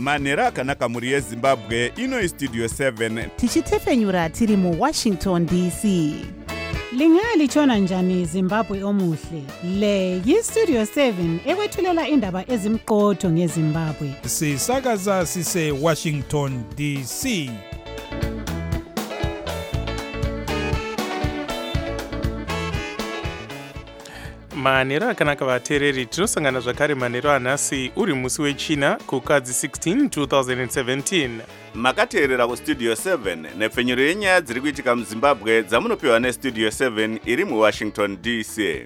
manhero akanaka mhuri yezimbabwe. Ino istudio 7 tichitefenyura tiri muWashington DC. Lingalitshona njani Zimbabwe omuhle? Le yiStudio 7 ekwethulela indaba ezimqotho ngeZimbabwe. Sisakaza sise Washington DC. Manhero akanaka vateereri, tinosangana zvakare manhero anhasi uri musi wechina kukadzi 16 2017. makateerera kustudio 7 nepfenyuro yenyaya dziri kuitika muzimbabwe dzamunopiwa nestudio 7 iri muWashington DC.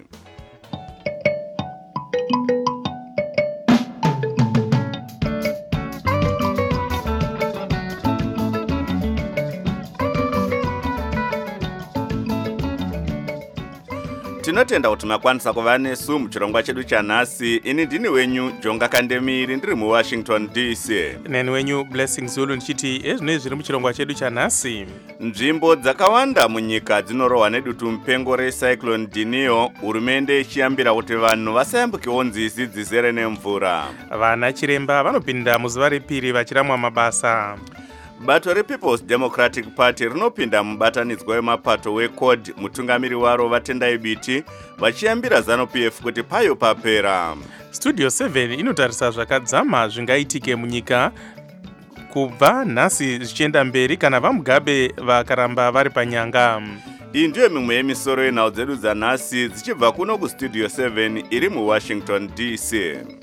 Tinotenda kuti makwanisa kuva nesu muchirongwa chedu chanhasi. Ini ndini wenyu Jonga Kandemiri ndiri muWashington DC. Neni wenyu Blessing Zulu ndichiti ezvinoi zviri muchirongwa chedu chanhasi. Nzvimbo dzakawanda munyika dzinorohwa nedutu mupengo recyclone Dinio, hurumende ichiyambira kuti vanhu vasayambukewo nzizi dzizere nemvura. Vana chiremba vanopinda muzuva repiri vachiramwa mabasa. Bato rePeople's Democratic Party rinopinda mubatanidzwa wemapato weCORD, mutungamiri waro Vatendai Biti vachiyambira ZANU-PF kuti payo papera. Studio 7 inotarisa zvakadzama zvingaitike munyika kubva nhasi zvichienda mberi kana vaMugabe vakaramba vari panyanga. Iyi ndiyo mimwe yemisoro yenhau dzedu dzanhasi dzichibva kuno kustudio 7 iri muWashington DC.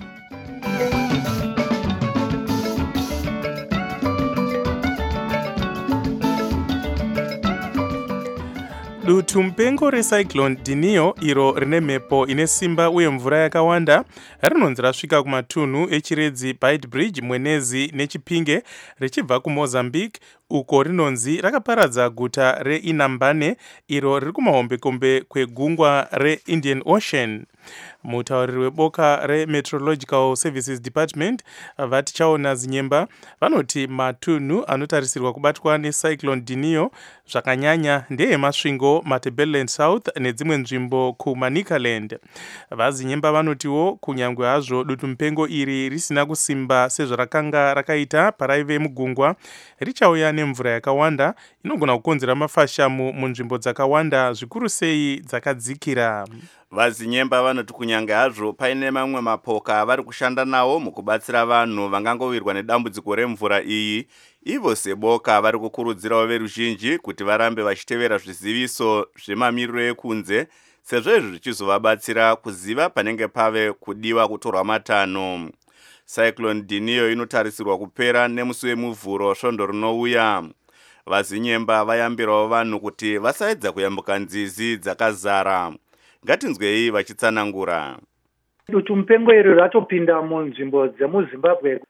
Dutu mupengo recyclone Dinio, iro rine mhepo ine simba uye mvura yakawanda, rinonzi rasvika kumatunhu echiredzi Beitbridge, Mwenezi neChipinge richibva kuMozambique, uko rinonzi rakaparadza guta reInhambane iro riri kumahombekombe kwegungwa reIndian Ocean. Mutauriri weboka reMeteorological Services Department Vatichaona Zinyemba vanoti matunhu anotarisirwa kubatwa necyclone Dinio zvakanyanya ndeemasvingo Matabeleland South nedzimwe nzvimbo kuManicaland. Vazinyemba vanotiwo kunyangwe hazvo dutu mupengo iri risina kusimba sezvarakanga rakaita paraive mugungwa, richauya nemvura yakawanda inogona kukonzera mafashamu munzvimbo dzakawanda, zvikuru sei dzakadzikira. Vazinyemba vanoti kunyange hazvo paine mamwe mapoka avari kushanda nawo mukubatsira vanhu vangangovirwa nedambudziko remvura iyi, ivo seboka vari kukurudzirawo veruzhinji kuti varambe vachitevera zviziviso zvemamiriro ekunze, sezvo izvi zvichizovabatsira kuziva panenge pave kudiwa kutorwa matanho. Cyclone Dinio inotarisirwa kupera nemusi wemuvhuro svondo rinouya. Vazinyemba vayambirawo vanhu kuti vasaedza kuyambuka nzizi dzakazara. Ngatinzwei vachitsanangura. Dutu mupengo iri ratopinda munzvimbo dzemuZimbabwe,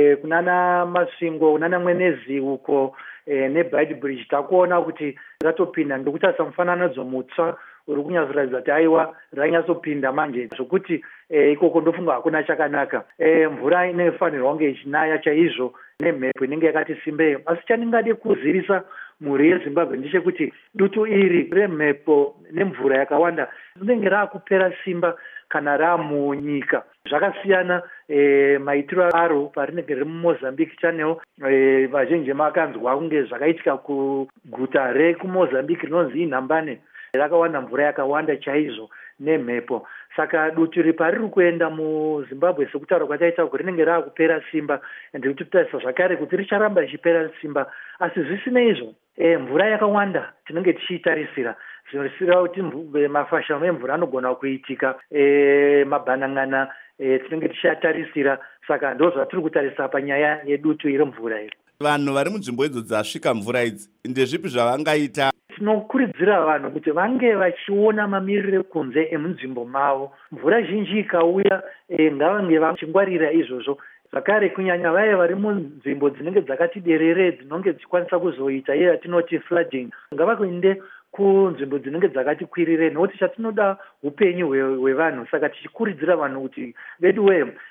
kunana Masvingo, kunana Mwenezi uko neBeitbridge. Takuona kuti ratopinda ndokutasa mufananidzo mutsva uri kunyatsoratidza kuti aiwa ranyatsopinda manje zvokuti ikoko ndofunga hakuna chakanaka. Mvura inofanirwa kunge ichinaya chaizvo nemhepo inenge yakati simbei, asi chandingade kuzivisa mhuri yeZimbabwe ndechekuti dutu iri remhepo nemvura yakawanda rinenge raakupera simba kana ramunyika. Zvakasiyana maitiro aro parinenge riri muMozambique channel. Vazhinji makanzwa kunge zvakaitika kuguta rekuMozambique rinonzi Inhambane, rakawanda mvura yakawanda chaizvo nemhepo. Saka dutu iri pariri kuenda muZimbabwe sekutaura kwataita kuti rinenge raakupera simba, ende kutarisa zvakare kuti richaramba richipera simba, asi zvisina izvo mvura yakawanda tinenge tichiitarisira zvinorisira kuti mafashamu emvura anogona kuitika, mabhanang'ana tinenge tichatarisira. Saka ndo zvatiri kutarisa panyaya yedutu iri mvura iri. Vanhu vari munzvimbo idzo dzasvika mvura idzi ndezvipi zvavangaita? Tinokurudzira vanhu kuti vange vachiona mamiriro ekunze emunzvimbo mavo. Mvura zhinji ikauya ngavange vachingwarira izvozvo. Zvakare kunyanya vaya vari munzvimbo dzinenge dzakati derere dzinonge dzichikwanisa kuzoita iye yatinoti flooding, ngavakuende kunzvimbo dzinenge dzakati kwirire, nokuti chatinoda upenyu hwevanhu. Saka tichikurudzira vanhu kuti vedu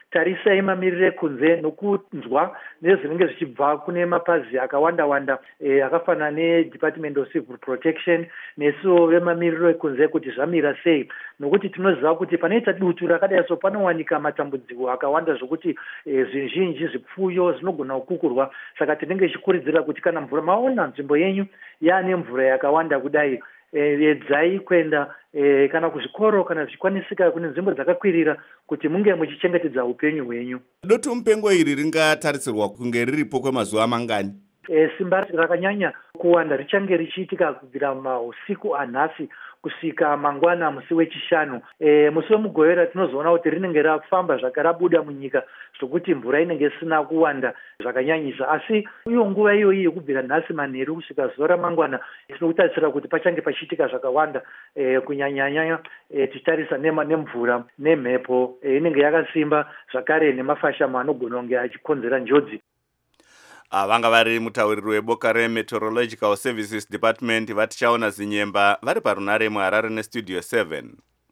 tarisai mamiriro ekunze nokunzwa nezvinenge zvichibva kune mapazi akawanda-wanda akafanana neDepartment of Civil Protection nesuwo vemamiriro ekunze kuti zvamira sei, nokuti tinoziva kuti panoita dutu rakadai so panowanika matambudziko akawanda zvokuti zvizhinji zvipfuyo zvinogona kukukurwa. Saka tinenge tichikurudzira kuti kana mvura maona nzvimbo yenyu yaane mvura yakawanda kudai, edzai kuenda kana kuzvikoro kana zvichikwanisika kune nzvimbo dzakakwirira kuti munge muchichengetedza upenyu hwenyu. Dutu mupengo iri ringatarisirwa kunge riripo kwemazuva mangani? Simba rakanyanya kuwanda richange richiitika kubvira mausiku anhasi kusvika mangwana musi wechishanu. Musi wemugovera tinozoona kuti rinenge rafamba zvakarabuda munyika zvokuti mvura inenge isina kuwanda zvakanyanyisa, asi iyo nguva iyoyi yekubvira nhasi manheru kusvika zuva ramangwana tinokutarisira kuti pachange pachiitika zvakawanda, kunyanyanya tichitarisa nemvura nemhepo inenge yakasimba zvakare nemafashamo anogona kunge achikonzera njodzi. Vanga vari mutauriri weboka reMeteorological Services Department vatichaona zinyemba vari parunare muHarare neStudio 7.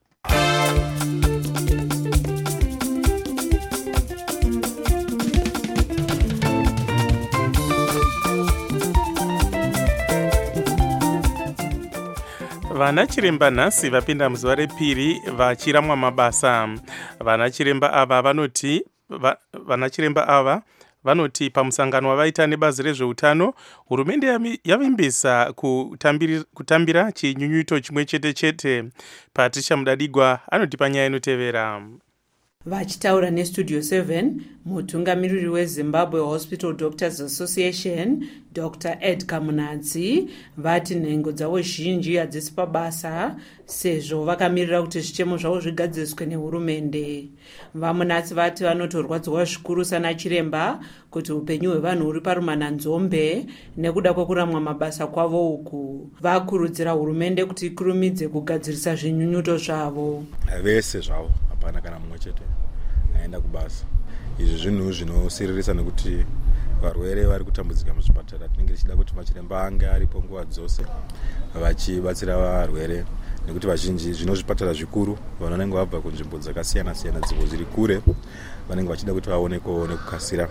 Vana chiremba nhasi vapinda muzuva repiri vachiramwa mabasa. Vana chiremba ava vanoti pamusangano wavaita nebazi rezveutano, hurumende yavimbisa kutambira chinyunyuto chimwe chete. Patricia Mudadigwa anoti panyaya inotevera. Vachitaura neStudio 7, mutungamiriri weZimbabwe Hospital Doctors Association, Dr. Edgar Munadzi, vati nhengo dzavo zhinji hadzisi pabasa sezvo vakamirira kuti zvichemo zvavo zvigadziriswe nehurumende. VaMunadzi vati vanotorwadziwa zvikuru sana chiremba kuti upenyu hwevanhu huri parumananzombe nekuda kwekuramwa mabasa kwavo uku. Vakurudzira hurumende kuti ikurumidze kugadzirisa zvinyunyuto zvavo. Vese zvavo hapana kana mumwe chete aenda kubasa. Izvi zvinhu zvinosiririsa nekuti varwere vari kutambudzika muzvipatara. Tinenge tichida kuti machiremba ange aripo nguva dzose vachibatsira varwere, nekuti vazhinji zvino zvipatara zvikuru vanenge vabva kunzvimbo dzakasiyana-siyana dzimwe zviri kure vanenge vachida kuti vaonekwewo nekukasira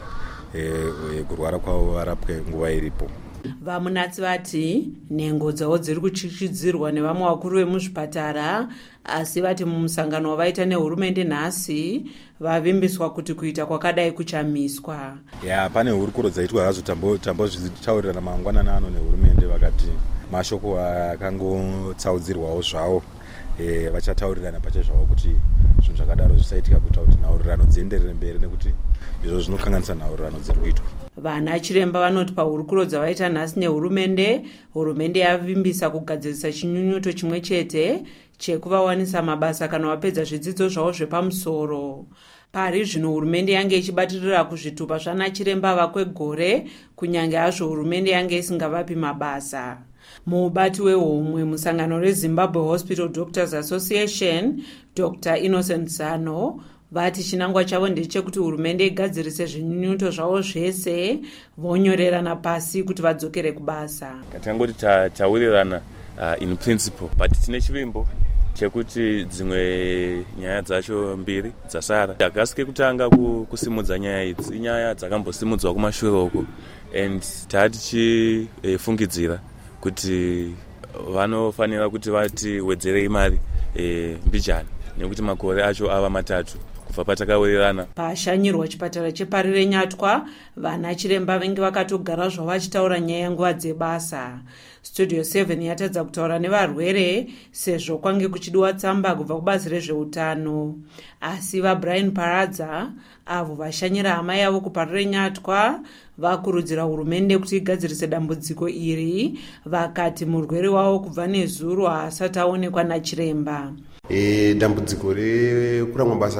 kurwara kwavo varapwe nguva iripo. VaMunadzi vati nhengo dzavo dziri kuchichidzirwa nevamwe vakuru vemuzvipatara, asi vati mumusangano wavaita nehurumende nhasi vavimbiswa kuti kuita kwakadai kuchamiswa. Pane hurukuro dzaitwa hazvo tambozvitaurirana mangwanana ano nehurumende, vakati mashoko akangotsaudzirwawo zvavo vachataurirana pachezvavo kuti zvinhu zvakadaro zvisaitika kuita kuti nhaurirano dzienderere mberi, nekuti izvo zvinokanganisa nhaurirano dziri kuitwa. Vana chiremba vanoti pahurukuro dzavaita nhasi nehurumende, hurumende yavimbisa kugadzirisa chinyunyuto chimwe chete chekuvawanisa mabasa kana vapedza zvidzidzo zvavo zvepamusoro. Pari zvino hurumende yange ichibatirira kuzvitupa zvana chiremba vakwegore, kunyange hazvo hurumende yange isingavapi mabasa. Mubati wehomwe musangano reZimbabwe Hospital Doctors Association, Dr. Innocent Zano, vati chinangwa chavo ndechekuti hurumende igadzirise zvinyunyuto zvavo zvese vonyorerana pasi kuti vadzokere kubasa. Katangoti tawirirana in principle, but tine chivimbo chekuti dzimwe nyaya dzacho mbiri dzasara. Takasike kutanga kusimudza nyaya idzi, inyaya dzakambosimudzwa kumashure uko, and tichifungidzira kuti vanofanira kuti vati wedzerei mari mbijana, nekuti makore acho ava 3 kubva patakawirirana. Pashanyirwa chipatara cheParire Nyatwa, vana chiremba vengi vakatogara zvavo vachitaura nyaya nguva dzebasa. Studio 7 yatadza kutaura nevarwere sezvo kwange kuchidiwa tsamba kubva kubazi rezveutano, asi vaBrian Paradza avo vashanyira hama yavo kuParire Nyatwa vakurudzira hurumende kuti igadzirise dambudziko iri, vakati murwere wavo kubva nezuro haasati aonekwa nachiremba. Dambudziko rekuramwa basa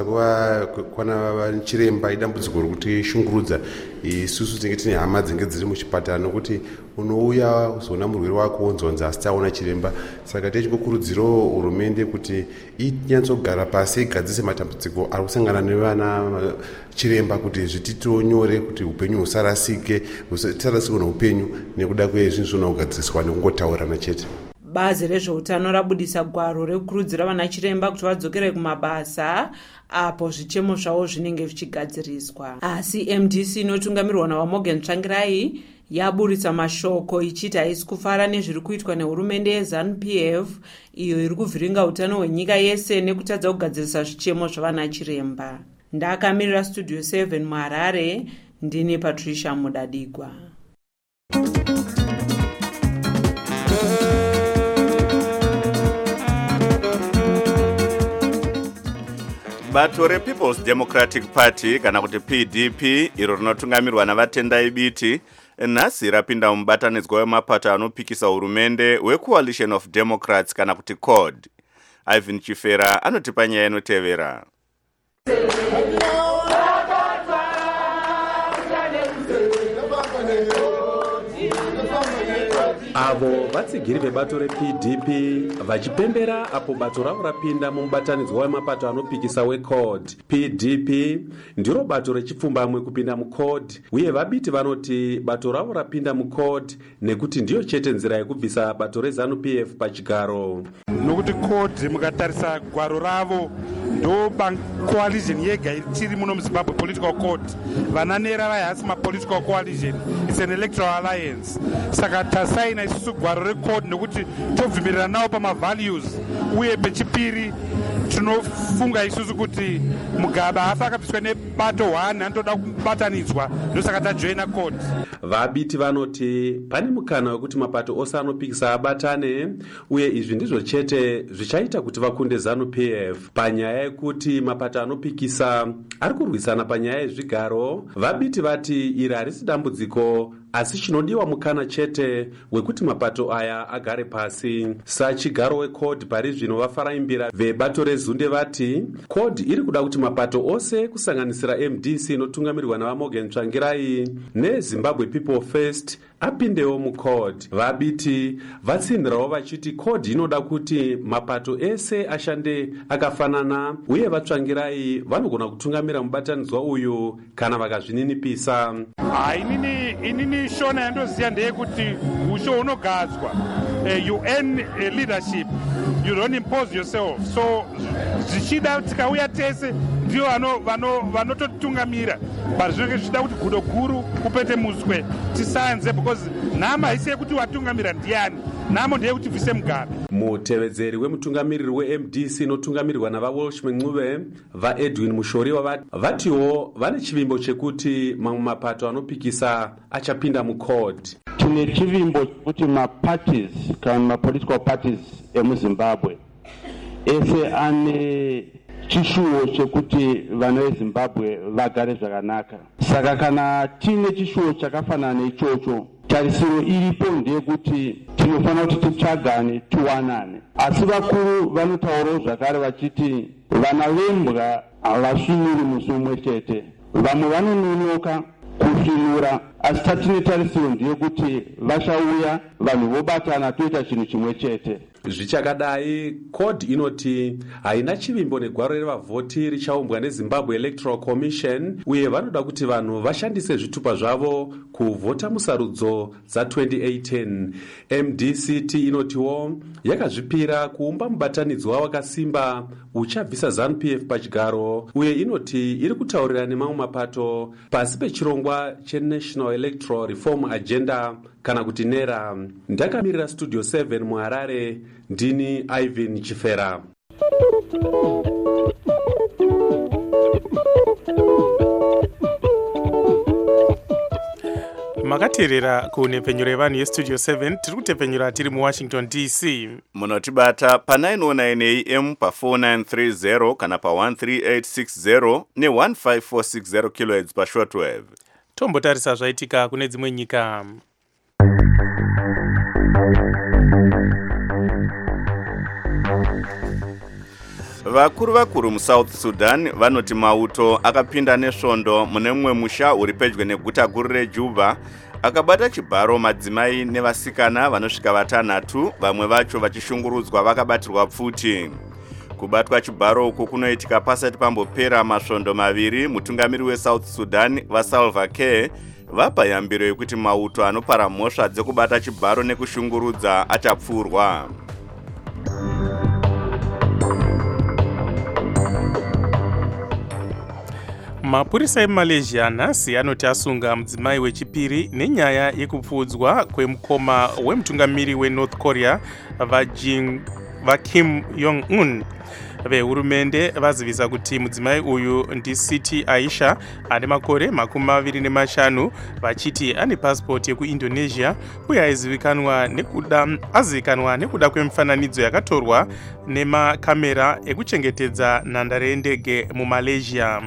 kwana chiremba idambudziko rokuti shungurudza. Isusu tinenge tine hama dzinenge dziri muchipatara, nokuti unouya uzoona murwere wako wonzonza asi taona chiremba. Saka tichikurudzirawo hurumende kuti inyatsogara pasi igadzise matambudziko ari kusangana nevana chiremba kuti zvititiwo nyore kuti upenyu husarasikwe neupenyu, nekuda kwezvinhu zvona kugadziriswa nekungotaurirana chete. bazi rezveutano rabudisa gwaro rekukurudzira vana chiremba kuti vadzokere kumabasa apo zvichemo zvavo zvinenge zvichigadziriswa. Asi MDC inotungamirwa naVamorgan Tsvangirai yaburitsa mashoko ichiti haisi kufara nezviri kuitwa nehurumende yeZANU-PF iyo iri kuvhiringa utano hwenyika yese nekutadza kugadzirisa zvichemo zvavana chiremba. Ndakamirira Studio 7 muHarare, ndini Patricia Mudadigwa. Bato rePeople's Democratic Party kana kuti PDP iro rinotungamirwa naVatendai Biti nhasi rapinda mubatanidzwa wemapato anopikisa hurumende weCoalition of Democrats kana kuti COD. Ivan Chifera anotipa nyaya inotevera. Avo vatsigiri vebato rePDP vachipembera apo bato ravo rapinda mumubatanidzwa wemapato anopikisa weCOD. PDP ndiro bato rechipfumbamwe kupinda muCOD, uye vabiti vanoti bato ravo rapinda muCOD nekuti ndiyo chete nzira yekubvisa bato reZANU-PF pachigaro. Nokuti COD mukatarisa gwaro ravo ndo coalition yega ichiri muno muZimbabwe political court. Vananera vayasi political coalition, it's an electoral alliance. Saka tasaina isusu gwaro reCOD nokuti tobvumirana nawo pamavalues, uye pechipiri tinofunga isusu kuti Mugabe afa akabviswa nebato 1 anotoda kubatanidzwa, ndosaka tajoina COD. Vabiti vanoti pane mukana wekuti mapato ose anopikisa abatane, uye izvi ndizvo chete zvichaita kuti vakunde ZANU-PF. Panyaya yekuti mapato anopikisa ari kurwisana panyaya yezvigaro, vabiti vati iri harisi dambudziko, asi chinodiwa mukana chete wekuti mapato aya agare pasi. Sachigaro weCOD pari zvino vafaraimbira vebato rezunde vati COD iri kuda kuti mapato ose kusanganisira MDC inotungamirirwa naVamorgan Tsvangirai neZimbabwe People First apindewo muCOD. Vabiti vatsinhirawo vachiti COD inoda kuti mapato ese ashande akafanana, uye vaTsvangirai vanogona kutungamira mubatanidzwa uyu kana vakazvininipisa. Inini shona yandoziya ndeyekuti usho unogadzwa. You earn leadership, you don't impose yourself. So zvichida tikauya tese ndio vanototungamira, but zvinenge zvichida kuti gudo guru kupete muswe tisanze, because nhama haisi yekuti watungamira ndiani, nhamo ndeyekuti bvise Mugabe. Mutevedzeri wemutungamiriri weMDC inotungamirirwa navaWalsh Mengcuve, vaEdwin Mushori vatiwo vane chivimbo chekuti mamwe mapato anopikisa achapinda muCOD. Tine chivimbo chekuti maparties kana mapolitical parties emuZimbabwe ese ane chishuwo chekuti vana veZimbabwe vagare zvakanaka. Saka kana tine chishuwo chakafanana neichocho, tarisiro iripo ndeyekuti tinofanira kuti titsvagane tiwanane. Asi vakuru vanotaurawo zvakare vachiti vana vembwa havasvinuri musi umwe chete, vamwe vanononoka kusvinura, asi tatine tarisiro ndeyekuti vachauya vanhu vobatana toita chinhu chimwe chete. Zvichakadai, COD inoti haina chivimbo negwaro revavhoti richaumbwa neZimbabwe Electoral Commission, uye vanoda kuti vanhu vashandise zvitupa zvavo kuvhota musarudzo dza2018. MDCT inotiwo yakazvipira kuumba mubatanidzwa wakasimba uchabvisa ZANU-PF pachigaro, uye inoti iri kutaurira nemamwe mapato pasi pechirongwa cheNational Electoral Reform Agenda kana kuti NERA. Ndakamirira Studio 7 muHarare, ndini Ivan Chifera. Makateerera kunhepfenyuro yevanhu yestudio 7. Tiri kutepfenyura tiri muWashington DC. Munotibata pa 909 AM pa 4930 kana pa 13860 ne 15460 kHz pa shortwave. Tombotarisa zvaitika kune dzimwe nyika. Vakuru muSouth Sudan vanoti mauto akapinda nesvondo mune mumwe musha uri pedyo neguta guru reJuba, akabata chibharo madzimai nevasikana vanosvika vatanhatu, vamwe vacho vachishungurudzwa vakabatirwa pfuti. Kubatwa chibharo uku kunoitika pasati pambopera masvondo maviri mutungamiri weSouth Sudan vaSalva Kiir vapa yambiro yekuti mauto anopara mhosva dzekubata chibharo nekushungurudza achapfurwa. Mapurisa eMalaysia nhasi anoti asunga mudzimai wechipiri nenyaya yekupfudzwa kwemukoma wemutungamiri weNorth Korea vaKim Jong-un. Vehurumende vazivisa kuti mudzimai uyu ndiSiti Aisha ane makore 25 vachiti ane pasipoti yekuIndonesia uye azivikanwa nekuda kwemifananidzo yakatorwa nemakamera ekuchengetedza nhandare yendege muMalaysia.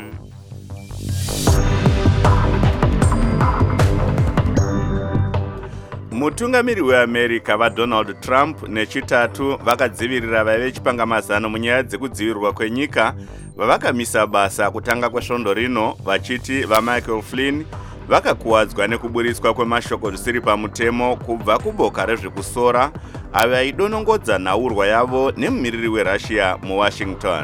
Mutungamiri weAmerica vaDonald Trump nechitatu vakadzivirira vaive chipangamazano munyaya dzekudzivirirwa kwenyika vavakamisa basa kutanga kwesvondo rino vachiti vaMichael Flynn vakakuwadzwa nekuburiswa kwemashoko zvisiri pamutemo kubva kuboka rezvekusora avo aidonongodza nhaurwa yavo nemumiriri weRussia muWashington.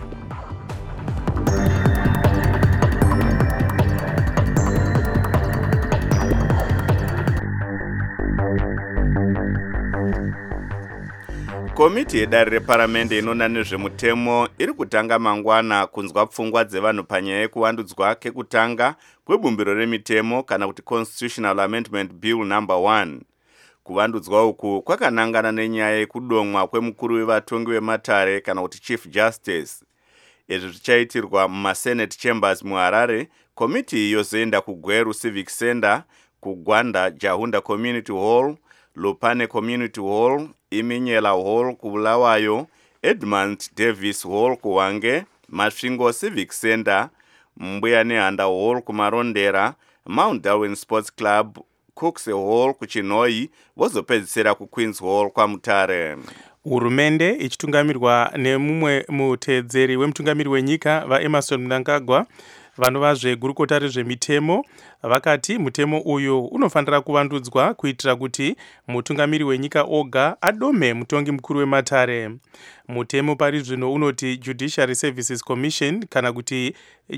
Komiti yedare reparamende inoona nezvemutemo iri kutanga mangwana kunzwa pfungwa dzevanhu panyaya yekuvandudzwa kekutanga kwebumbiro remitemo kana kuti Constitutional Amendment Bill No. 1. Kuvandudzwa uku kwakanangana nenyaya yekudomwa kwemukuru wevatongi vematare kana kuti Chief Justice. Izvi zvichaitirwa mumaSenate Chambers muHarare. Komiti yozoenda kuGweru Civic Center, kuGwanda Jahunda Community Hall, Lupane Community Hall, Iminyela Hall kuBulawayo, Edmund Davis Hall kuHwange, Masvingo Civic Center, Mbuya Nehanda Hall kuMarondera, Mount Darwin Sports Club, Cookse Hall kuChinhoyi, vozopedzisira kuQueens Hall kwaMutare. Hurumende ichitungamirwa nemumwe mutedzeri wemutungamiri wenyika vaEmmerson Mnangagwa vanovazve gurukota rezvemitemo vakati mutemo uyu unofanira kuvandudzwa kuitira kuti mutungamiri wenyika oga adome mutongi mukuru wematare. Mutemo pari zvino unoti Judiciary Services Commission kana kuti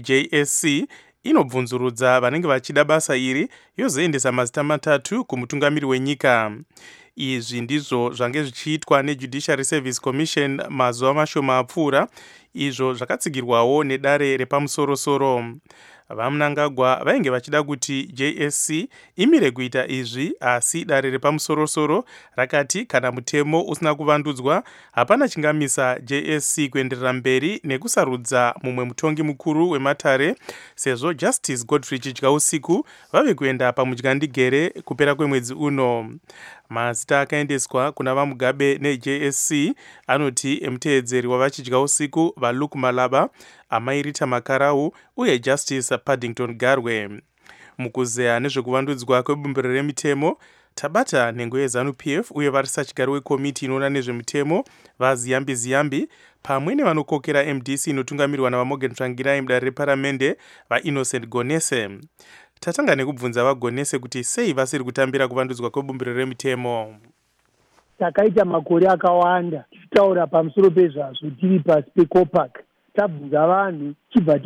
JSC inobvunzurudza vanenge vachida basa iri yozoendesa mazita matatu kumutungamiri wenyika. Izvi ndizvo zvange zvichiitwa neJudiciary Service Commission mazuva mashoma apfuura, izvo zvakatsigirwawo nedare repamusoro-soro. VaMnangagwa vainge vachida kuti JSC imire kuita izvi, asi dare repamusoro-soro rakati kana mutemo usina kuvandudzwa hapana chingamisa JSC kuenderera mberi nekusarudza mumwe mutongi mukuru wematare, sezvo Justice Godfrey Chidyausiku vave kuenda pamudyandigere kupera kwemwedzi uno. Mazita akaendeswa kuna vaMugabe neJSC anoti emutevedzeri wavaChidyausiku vaLuke Malaba, Amairita Makarau uye Justice Paddington Garwe. Mukuzeya nezvekuvandudzwa kwebumbiro remitemo tabata nhengo yeZANU-PF uye varisachigari wekomiti inoona nezvemitemo vaZiyambi pamwe nevanokokera MDC inotungamirwa navaMorgan Tsvangirai mudare reparamende vaInnocent Gonese. Tatanga nekubvunza vaGonese kuti sei vasiri kutambira kuvandudzwa kwebumbiro remitemo. Takaita makore akawanda tichitaura pamusoro pezvazvo tiri pasi peCOPAC. Tabvunza vanhu chibva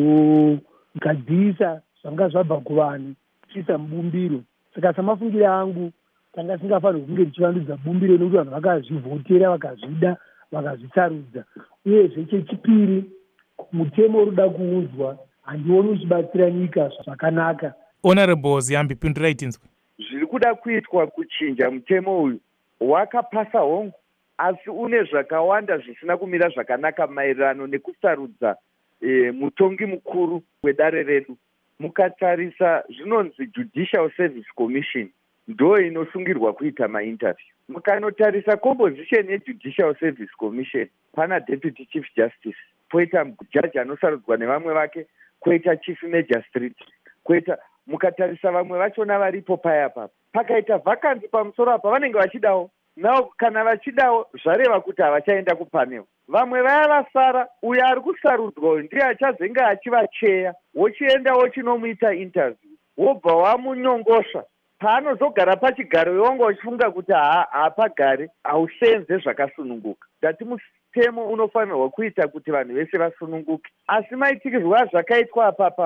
tazogadzirisa zvanga zvabva kuvanhu tichiisa mubumbiro. Saka samafungiro angu tanga singafanirwi kunge tichivandudza bumbiro nekuti vanhu vakazvivhotera vakazvida vakazvisarudza. Uyezve chechipiri, mutemo unoda kuudzwa handioni uchibatsira nyika zvakanaka. Honorable Ziyambi, pindurai tinzwe. Zviri kuda kuitwa kuchinja mutemo uyu wakapasa hongu, asi une zvakawanda zvisina kumira zvakanaka maererano nekusarudza mutongi mukuru wedare redu. Mukatarisa zvinonzi Judicial Service Commission ndo inosungirwa kuita mainterview. Mukanotarisa composition yeJudicial Service Commission, pana Deputy Chief Justice, poita jaji anosarudzwa nevamwe vake, koita Chief Magistrate, koita mukatarisa vamwe vachona varipo paya papa. Pakaita vakanzi pamusoro apa vanenge vachidawo. Nao kana vachidawo zvareva kuti havachaenda kupanel. Vamwe vaya vasara, uyo ari kusarudzwa ndiye achazenge achivacheya, wochienda wochinomuita interview, wobva wamunyongosva. Paanozogara pachigaro yongo uchifunga kuti hapagare, hausenze zvakasununguka. Ndati mutemo unofanirwa kuita kuti vanhu vese vasununguke. Asi maitikirwa zvakaitwa apapa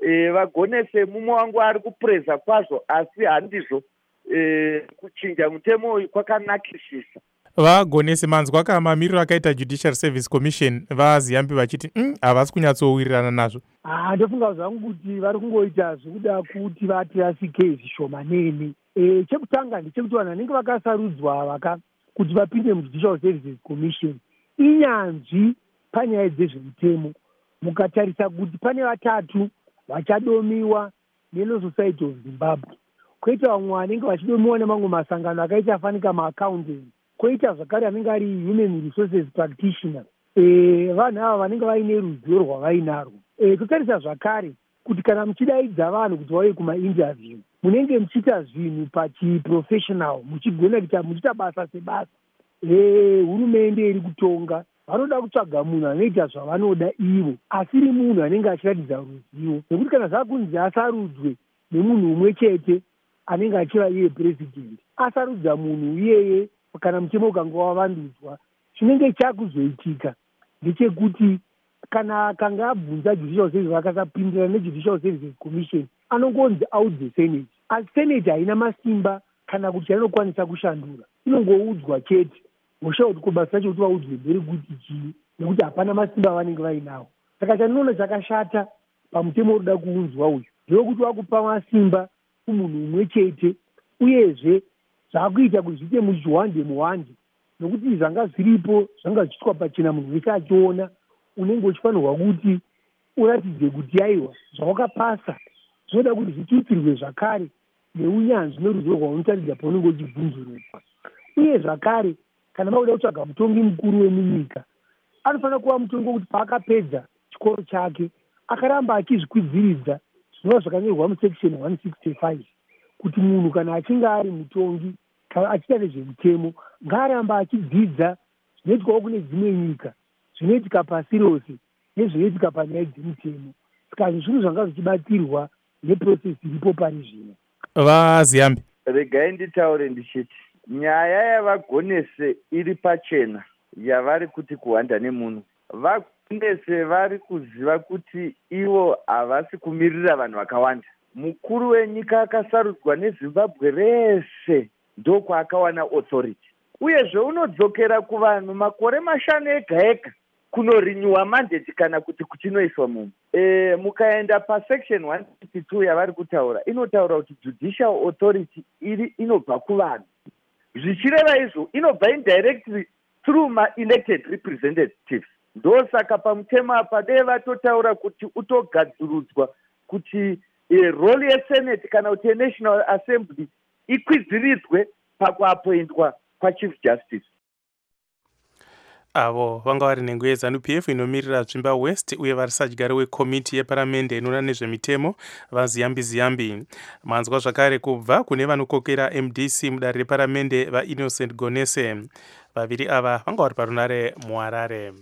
vagonese mumwe wangu ari kupureza kwazvo, asi handizvo kuchinja mutemo uyu kwakanakisisa. vagonese manzwa kamamiriro akaita Judicial Service Commission vaziyambi vachiti havasi kunyatsowirirana nazvo. Ndofunga zvangu kuti vari kungoita zvekuda kuti vatirasike zvishomanene. Chekutanga ndechekuti vanhu vanenge vakasarudzwa kuti vapinde muJudicial Services Commission inyanzvi panyaya dzezvemutemo. Mukatarisa kuti pane 3 vachadomiwa neLaw Society of Zimbabwe, koita vamwe vanenge vachidomiwa nemamwe masangano akaita afanika maaccountant, koita zvakare anenge ari human resources practitioner. Vanhu ava vanenge vaine ruzivo rwavainarwo. Totarisa zvakare kuti kana muchidaidza vanhu kuti vauye kumainterview munenge muchiita zvinhu pachiprofessional, muchigona kuita muchiita basa sebasa. Hurumende iri kutonga vanoda kutsvaga munhu anoita zvavanoda ivo, asiri munhu anenge achiratidza ruzivo, nekuti kana zvakunzi asarudzwe nemunhu umwe chete anenge achiva iye president, asarudza munhu iyeye kana mutemo ukanga wavandudzwa, chinenge chakuzoitika ndechekuti kana akanga abvunza Judicial Service vakasapindirana neJudicial Services Commission anongonzi audze Senate, asi Senate haina masimba kana kuti anokwanisa kushandura, inongoudzwa chete usha kuti kubasa racho kuti vaudzwe mberi kuti chii, nekuti hapana masimba avanenge vainawo. Saka chandinoona chakashata pamutemo urikuda kuunzwa uyu ndewekuti wakupa masimba kumunhu umwe chete, uyezve zvakuita kuti zviite muhwande, nokuti zvanga zviripo zvanga zvichitwa pachena, munhu wese achiona, unenge uchifanirwa kuti uratidze kuti aiwa zvawakapasa zvinoda kuti zvitutsirwe zvakare neunyanzvi neruzivo rwaunotaridza paunenge uchibvunzurwa. Uye zvakare kana vakuda kutsvaga mutongi mukuru wemunyika, anofanira kuva mutongi wekuti paakapedza chikoro chake akaramba achizvikwidziridza zvinova zvakanyorwa musection 165 kuti munhu kana achinge ari mutongi kana achiita nezvemutemo ngaaramba achidzidza zvinoitwawo kune dzimwe nyika, zvinoitika pasi rose nezvinoitika panyaya dzemutemo. Saka zvinhu zvanga zvichibatirwa neprocess iripo pari zvino. Vaziyambi, regai nditaure ndichiti nyaya yavagonese iri pachena yavari kuti kuhwanda nemunhu. Vagonese vari kuziva kuti ivo havasi kumirira vanhu vakawanda. Mukuru wenyika akasarudzwa neZimbabwe rese ndokwaakawana authority, uyezve unodzokera kuvanhu makore 5 ega ega kunorinyiwa mandate kana kuti kuchinoiswa munhu. Mukaenda pasection 152 yavari kutaura, inotaura kuti judicial authority inobva kuvanhu. Zvichireva izvo inobva indirectly through ma-elected representatives. Ndosaka pamutemo apa dei vatotaura kuti utogadzirudzwa kuti role yeSenate kana kuti yeNational Assembly ikwidziridzwe pakuapointwa kwaChief Justice. avo vanga vari nhengo yeZANU-PF inomirira Zvimba West uye vari sadyari wekomiti yeparamende inoona nezvemitemo vaZiyambi. Manzwa zvakare kubva kune vanokokera MDC mudare reparamende vaInnocent Gonese. Vaviri ava vanga vari parunare muHarare.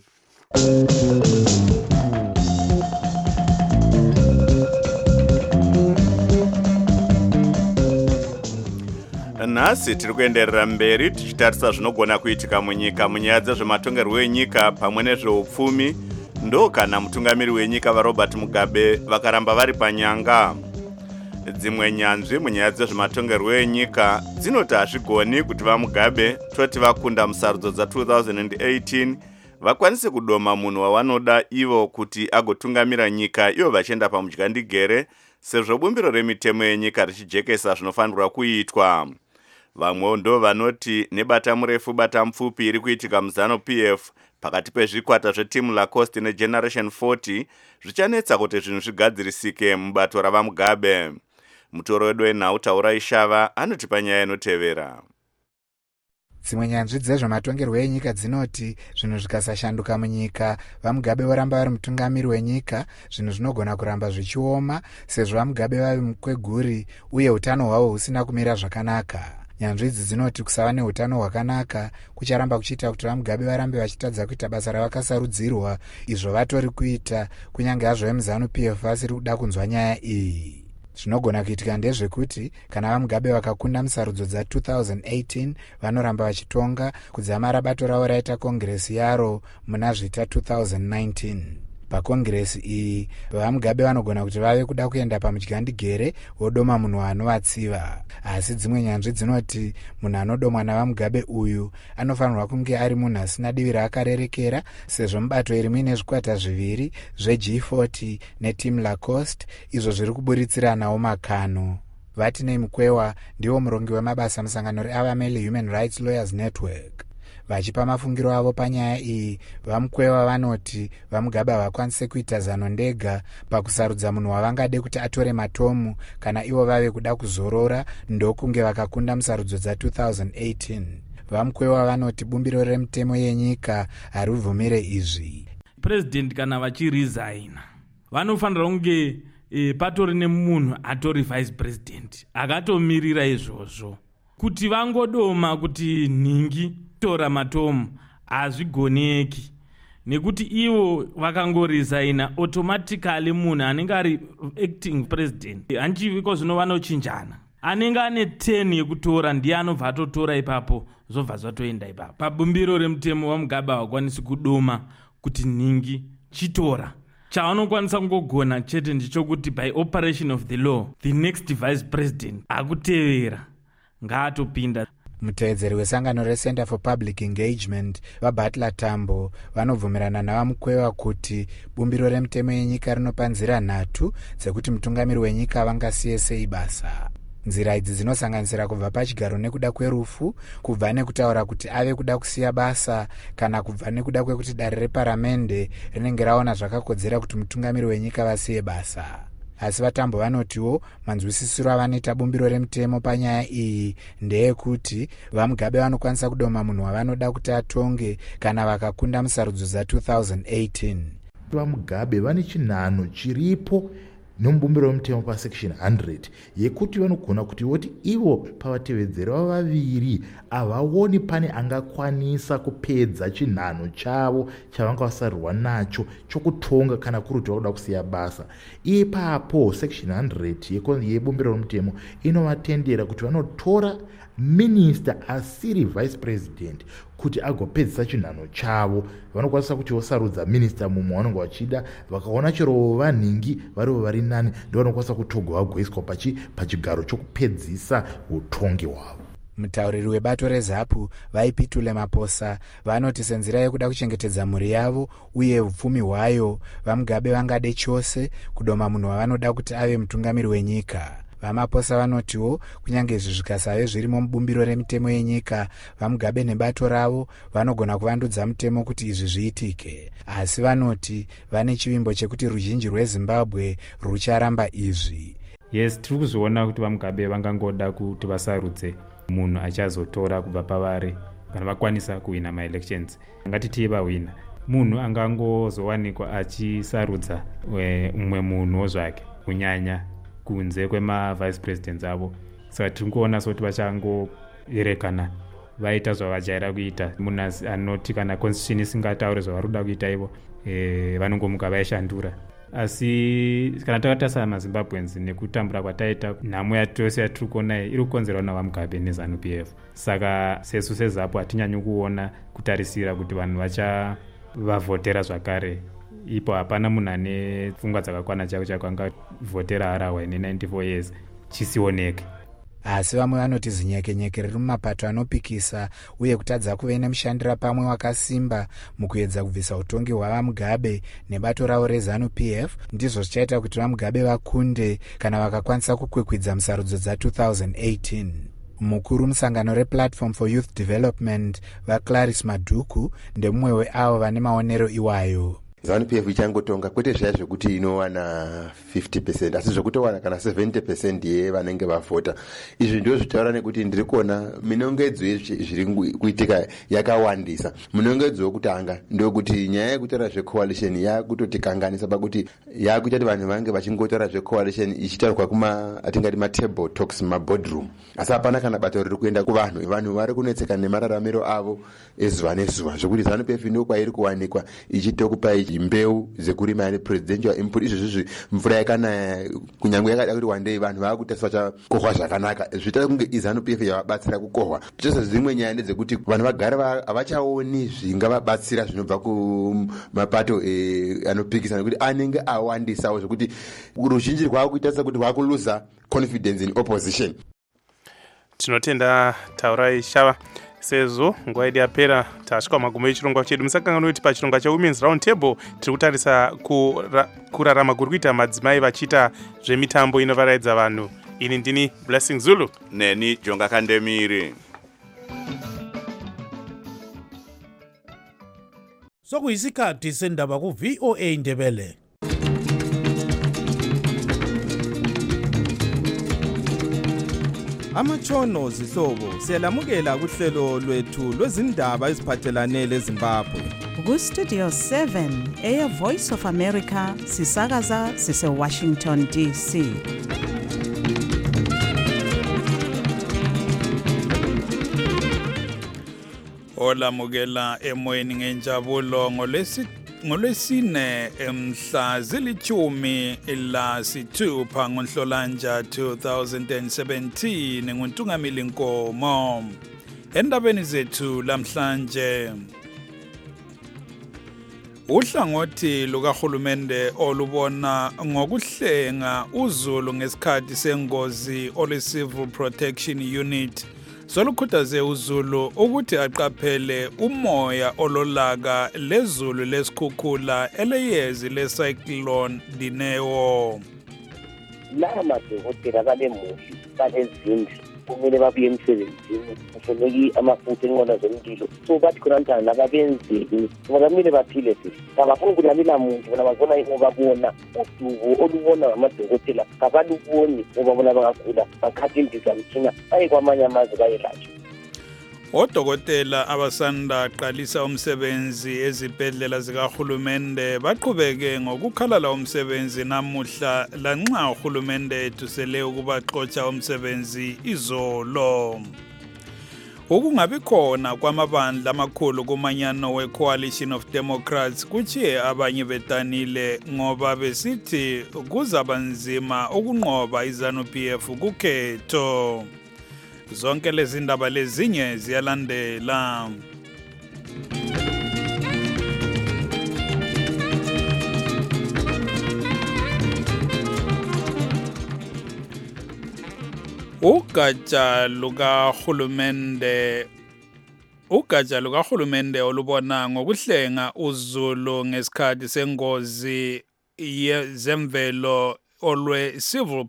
Nhasi tiri kuenderera mberi tichitarisa zvinogona kuitika munyika munyaya dzezvematongerwo enyika pamwe nezveupfumi. Ndo kana mutungamiri wenyika vaRobert Mugabe vakaramba vari panyanga. Dzimwe nyanzvi munyaya dzezvematongerwo enyika dzinoti hazvigoni kuti vaMugabe toti vakunda musarudzo dza2018 vakwanise kudoma munhu wavanoda ivo kuti agotungamira nyika ivo vachienda pamudyandigere, sezvo bumbiro remitemo yenyika richijekesa zvinofanirwa kuitwa. Vamwe ndo vanoti nebata murefu bata mupfupi iri kuitika muZANU-PF pakati pezvikwata zvetimu Lacoste neGeneration 40 zvichanetsa kuti zvinhu zvigadzirisike mubato ravaMugabe. Mutoro wedu wenhau Taurai Shava anoti panyaya inotevera. Dzimwe nyanzvi dzezvematongerwo enyika dzinoti zvinhu zvikasashanduka munyika vaMugabe voramba vari mutungamiri wenyika, zvinhu zvinogona kuramba zvichioma sezvo vaMugabe vavi mukweguri uye utano hwavo husina kumira zvakanaka. Nyanzvi idzi dzinoti kusava neutano hwakanaka kucharamba kuchiita kuti vaMugabe varambe vachitadza kuita basa ravakasarudzirwa, izvo vatori kuita kunyange hazvo vemuZANU-PF vasiri kuda kunzwa nyaya iyi. Zvinogona kuitika ndezvekuti kana vaMugabe vakakunda musarudzo dza2018 vanoramba vachitonga kudzamara bato ravo raita kongresi yaro muna zvita 2019. pakongiresi iyi vamugabe vanogona kuti vave kuda kuenda pamudyandigere wodoma munhu anovatsiva. Asi dzimwe nyanzvi dzinoti munhu anodomwa navamugabe uyu anofanirwa kunge ari munhu asina divi raakarerekera, sezvo mubato iri muine zvikwata zviviri zveG40 neTeam Lacoste izvo zviri kuburitsiranawo makano. Vatinei Mukwewa ndiwo murongi wemabasa musangano reAvameli Human Rights Lawyers Network. Vachipa mafungiro avo panyaya iyi, vaMukwewa vanoti vamugabe havakwanise kuita zano ndega pakusarudza munhu wavangade kuti atore matomu kana ivo vave kuda kuzorora ndokunge vakakunda musarudzo dza2018. Vamukwewa vanoti bumbiro remutemo yenyika harivhumire izvi. President kana vachiresigna vanofanira kunge patori nemunhu atori vice president akatomirira izvozvo. Kuti vangodoma kuti nhingi tora matomu hazvigoneki, nekuti ivo vakangoresigna automatically munhu anenge ari acting president hanchiviko zvino vanochinjana. Anenge ane 10 yekutora ndiye anobva atotora ipapo zvobva zvatoenda ipapo. Pabumbiro remutemo vamugabe havakwanisi kudoma kuti nhingi chitora. Chavanokwanisa kungogona chete ndichokuti by operation of the law the next vice president akutevera ngaatopinda. Mutevedzeri wesangano reCenter for Public Engagement vaButler Tambo vanobvumirana navamukwewa kuti bumbiro remutemo yenyika rinopa nzira 3 dzekuti mutungamiri wenyika vangasiye sei basa. Nzira idzi dzinosanganisira kubva pachigaro nekuda kwerufu, kubva nekutaura kuti ave kuda kusiya basa, kana kubva nekuda kwekuti dare reparamende rinenge raona zvakakodzera kuti mutungamiri wenyika vasiye basa. Asi vatambo vanotiwo manzwisisiro avanoita bumbiro remutemo panyaya iyi ndeyekuti vamugabe vanokwanisa kudoma munhu wavanoda kuti atonge kana vakakunda musarudzo dza2018. Vamugabe vane chinhano chiripo nomubumbiro wemutemo pasection 100 yekuti vanogona kuti voti ivo pavatevedzeri vavo vaviri havaoni pane angakwanisa kupedza chinhano chavo chavanga vasarirwa nacho chokutonga kana kuri kuti vakuda kusiya basa. Ipapo section 100 yebumbiro remutemo inovatendera kuti vanotora minister asiri vice president kuti agopedzisa chinhano chavo. Vanokwanisa kuti vosarudza minister mumwe vanonge vachida, vakaona chero vanhingi varivo vari nani ndovanokwanisa kutogo vagoiswa pachigaro chokupedzisa utongi hwavo. Mutauriri webato reZAPU vaipitule Maposa vanoti senzira yekuda kuchengetedza mhuri yavo uye upfumi hwayo vamugabe vangade chose kudoma munhu wavanoda kuti ave mutungamiri wenyika. VaMaposa vanotiwo kunyange izvi zvikasave zvirimo mubumbiro remutemo yenyika, vamugabe nebato ravo vanogona kuvandudza mutemo kuti izvi zviitike. Asi vanoti vane chivimbo chekuti ruzhinji rweZimbabwe rucharamba izvi. Yes, tiri kuzviona kuti vamugabe vangangoda kuti vasarudze munhu achazotora kubva pavari kana vakwanisa kuwina maelections. Ngatiti vahwina, munhu angangozowanikwa achisarudza umwe munhu zvake kunyanya kunze kwema-vice presidents avo. Saka tiri kuona soti vachangoerekana vaita zvavajaira kuita. Munhu anoti kana constitution isingataure zvavari kuda kuita ivo vanongomuka vaishandura. Asi kana takatarisa maZimbabweans nekutambura kwataita, nhamo yatose yatiri kuona iri kukonzerwa navamugabe neZANU-PF. Saka sesu seZAPU hatinyanyi kuona kutarisira kuti vanhu vachavavhotera zvakare. Ipo hapana munhu ane pfungwa dzakakwana chako angavhotera harahwa ine 94 years chisioneke. Asi vamwe vanoti zinyekenyeke riri mumapato anopikisa uye kutadza kuve nemushandira pamwe wakasimba mukuedza kubvisa utongi hwavamugabe nebato ravo reZANU-PF ndizvo zvichaita kuti vamugabe vakunde kana vakakwanisa kukwikwidza musarudzo dza2018. Mukuru musangano rePlatform for Youth Development vaClarice Maduku ndemumwe weavo vane maonero iwayo. ZANU-PF ichangotonga kwete zviya zvekuti inowana 50% asi zvekutowana kana 70% yevanenge vavhota. Izvi ndio zvitaura nekuti ndiri kuona minongedzo zviri kuitika yakawandisa. Minongedzo yokutanga ndokuti nyaya yekutora zvecoalition yakutotikanganisa pakuti yakuita kuti vanhu vange vachingotora zvecoalition ichitaurwa kuma atingati matable talks maboardroom. Asi hapana kana bato riri kuenda kuvanhu. Vanhu vari kunetseka nemararamiro avo ezuva nezuva zvokuti ZANU-PF ndio kwairi kuwanikwa ichitokupai imbewu zekurima presidential input izvozvi mvura yakanaya kunyange yakada kuti wandei vanhu vakutasisa vachakohwa zvakanaka zvita kunge iZANU-PF yavabatsira kukohwa. Tichisa dzimwe nyaya ndedzekuti vanhu vagara havachaoni zvingavabatsira zvinobva kumapato anopikisana kuti anenge awandisawo zvokuti ruzhinji rwakuitasisa kuti rwakuluza confidence in opposition. Tinotenda Taurai Shava sezvo nguva yedu yapera tasvika magumo echirongwa chedu. Musakanganwa kuti pachirongwa cheWomen's Round Table tiri kutarisa kurarama kuri kuita madzimai vachiita zvemitambo inovaraidza vanhu. Ini ndini Blessing Zulu neni Jonga Kandemiri. Sokuyisikhathi sendaba ku VOA Ndebele. Amatshono zihlobo siyalamukela kuhlelo lwethu lwezindaba eziphathelane leZimbabwe. Ku Studio 7 eya Voice of America sisakaza sise Washington DC. Olamukela emoyeni ngenjabulo ngolwesine mhla zilithumi lasithupha ngoNhlolanja 2017 nguNtungamili Nkomo. Endabeni zethu lamhlanje, uhlangothi lukahulumende olubona ngokuhlenga uZulu ngesikhathi sengozi ole-Civil Protection Unit solukhuthaze uZulu ukuthi aqaphele umoya ololaka lezulu lesikhukhula eleyezi lecyclone Dineo. Laba madokotela balemuvi balezindlu kumele babuye emsebenzini kufuneki amafutha enqola zomlilo so bathi khona njani lababenzeli ngoba kumele baphile sisi kabafuni ukulamela muntu bona babona ngoba bona udubo olubona ngamadokotela kabaluboni ngoba bona bangagula bakhathi indizamthina baye kwamanye amazwe bayelatshwa. Odokotela abasanda qalisa umsebenzi ezibhedlela zikahulumende baqhubeke ngokukhalala umsebenzi namuhla lanxa uhulumende etusele ukubaxotsha umsebenzi izolo. Ukungabi khona kwamabandla amakhulu kumanyano we-Coalition of Democrats kuchiye abanye betanile ngoba besithi kuzaba nzima ukunqoba iZANU-PF kukhetho. Zonke lezi ndaba lezinye ziyalandela. Ugatsha lukahulumende olubona ngokuhlenga uZulu ngesikhathi sengozi yezemvelo olwe-Civil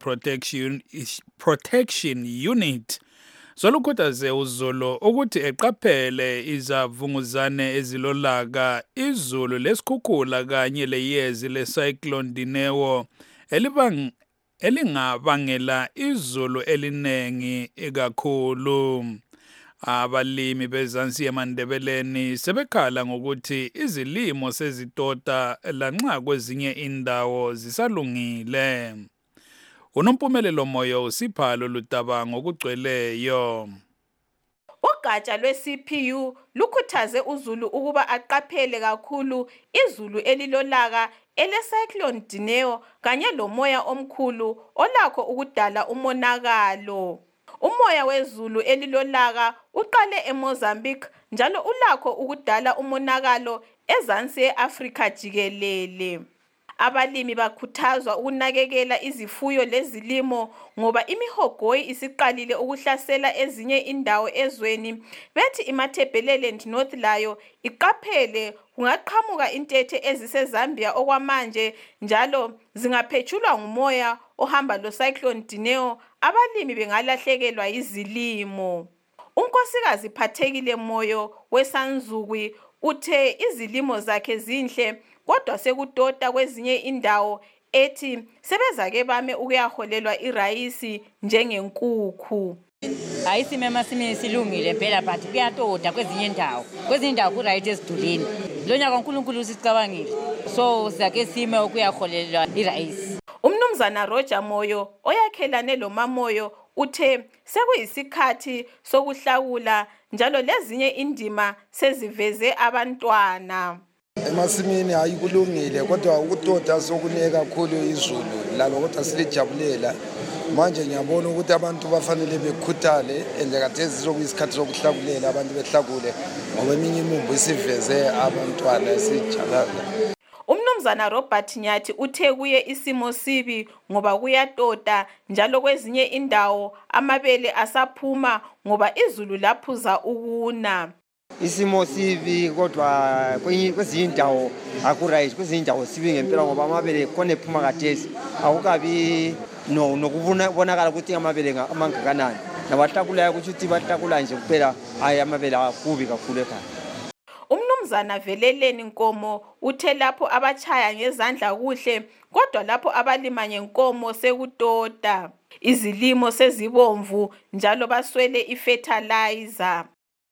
Protection Unit solukhuthaze uZulu ukuthi eqaphele izavunguzane ezilolaka izulu lesikhukhula kanye leyezi lecyclone Dineo elingabangela izulu elinengi kakhulu. Abalimi bezansi eMandebeleni sebekhala ngokuthi izilimo sezitota lanxa kwezinye indawo zisalungile. Unompumelelo Moyo usiphalo ludaba ngokugcweleyo. Ugatsha lwe-CPU lukhuthaze uZulu ukuba aqaphele kakhulu izulu elilolaka ele-cyclone Dineo kanye lomoya omkhulu olakho ukudala umonakalo. Umoya wezulu elilolaka uqale eMozambique njalo ulakho ukudala umonakalo ezansi eAfrika jikelele. Abalimi bakhuthazwa ukunakekela izifuyo lezilimo ngoba imihogoyi isiqalile ukuhlasela ezinye indawo ezweni. Bethi iMatabeleland North layo iqaphele kungaqhamuka intethe eziseZambia okwamanje njalo zingaphetshulwa ngumoya ohamba locyclone Dineo abalimi bengalahlekelwa izilimo. Unkosikazi Phathekile Moyo weSanzukwi uthe izilimo zakhe zinhle kodwa sekutota kwezinye indawo ethi sebezake bame ukuyaholelwa irayisi njengenkukhu. Ayisime emasimini silungile phela but kuyatota kwezinye indawo kuright esidulini. Lo nyaka uNkulunkulu usicabangile so sake sime ukuyaholelwa irayisi. Umnumzana Roger Moyo oyakhelane lo Mamoyo uthe sekuyisikhathi sokuhlawula njalo lezinye indima seziveze abantwana. emasimini hayi kulungile kodwa ukutoda sokuneke kakhulu izulu lalo kodwa silijabulela manje ngiyabona ukuthi abantu bafanele bekhuthale ende kathesi sokuyisikhathi sokuhlakulela abantu behlakule ngoba eminye imumbu isiveze abantwana esijakaza. Umnumzana Robert Nyathi uthe kuye isimo sibi ngoba kuyatoda njalo kwezinye indawo amabele asaphuma ngoba izulu laphuza ukuna. Isimo sibi kodwa kwezinye indawo akuright, kwezinye indawo sibi ngempela ngoba amabele khona ephuma kathesi akukabi nokubonakala ukuthi amabele amangakanani nabahlakulayo ukuthi bahlakula nje kuphela hayi amabele akubi kakhulu ekhaya. Umnumzana Veleleni Nkomo uthe lapho abachaya ngezandla kuhle kodwa lapho abalima ngenkomo sekutoda, izilimo sezibomvu njalo baswele ifertilizer.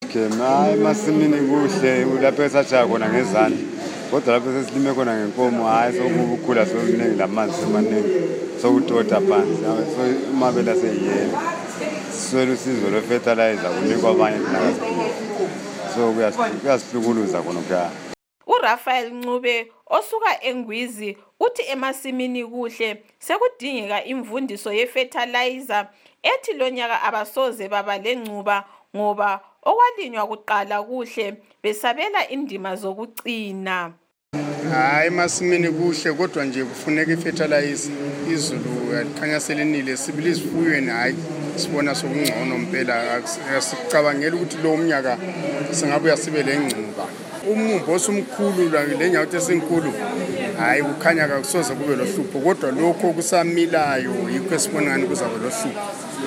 Hayi emasimini kuhle lapho esachaya khona ngezandla kodwa lapho sesilime khona ngenkomo hayi sokukhula sokuningi lamanzi amaningi sokutoda phansi so amabele aseyiyena siswele usizo lwe-fertilizer kunikwa abanye nakasiphila so kuyasihlukuluza khona kuya. uRafael Ncube osuka eNgwizi uthi emasimini kuhle sekudingeka imvundiso ye-fertilizer ethi lonyaka abasoze baba lencuba ngoba okwalinywa kuqala kuhle besabela indima zokucina. Hayi emasimini kuhle kodwa nje kufuneka i-fertilizer izulu yakhanya selinile sibili isifuyweni hayi sibona sokungcono impela asicabangela ukuthi lo umnyaka singabuya sibe lengcuba. Umumbo osumkhulu le nyawo esinkulu hayi kukhanya akusoze kube lohlupho kodwa lokho kusamilayo yikho esibona ngani kuzaba lohlupho.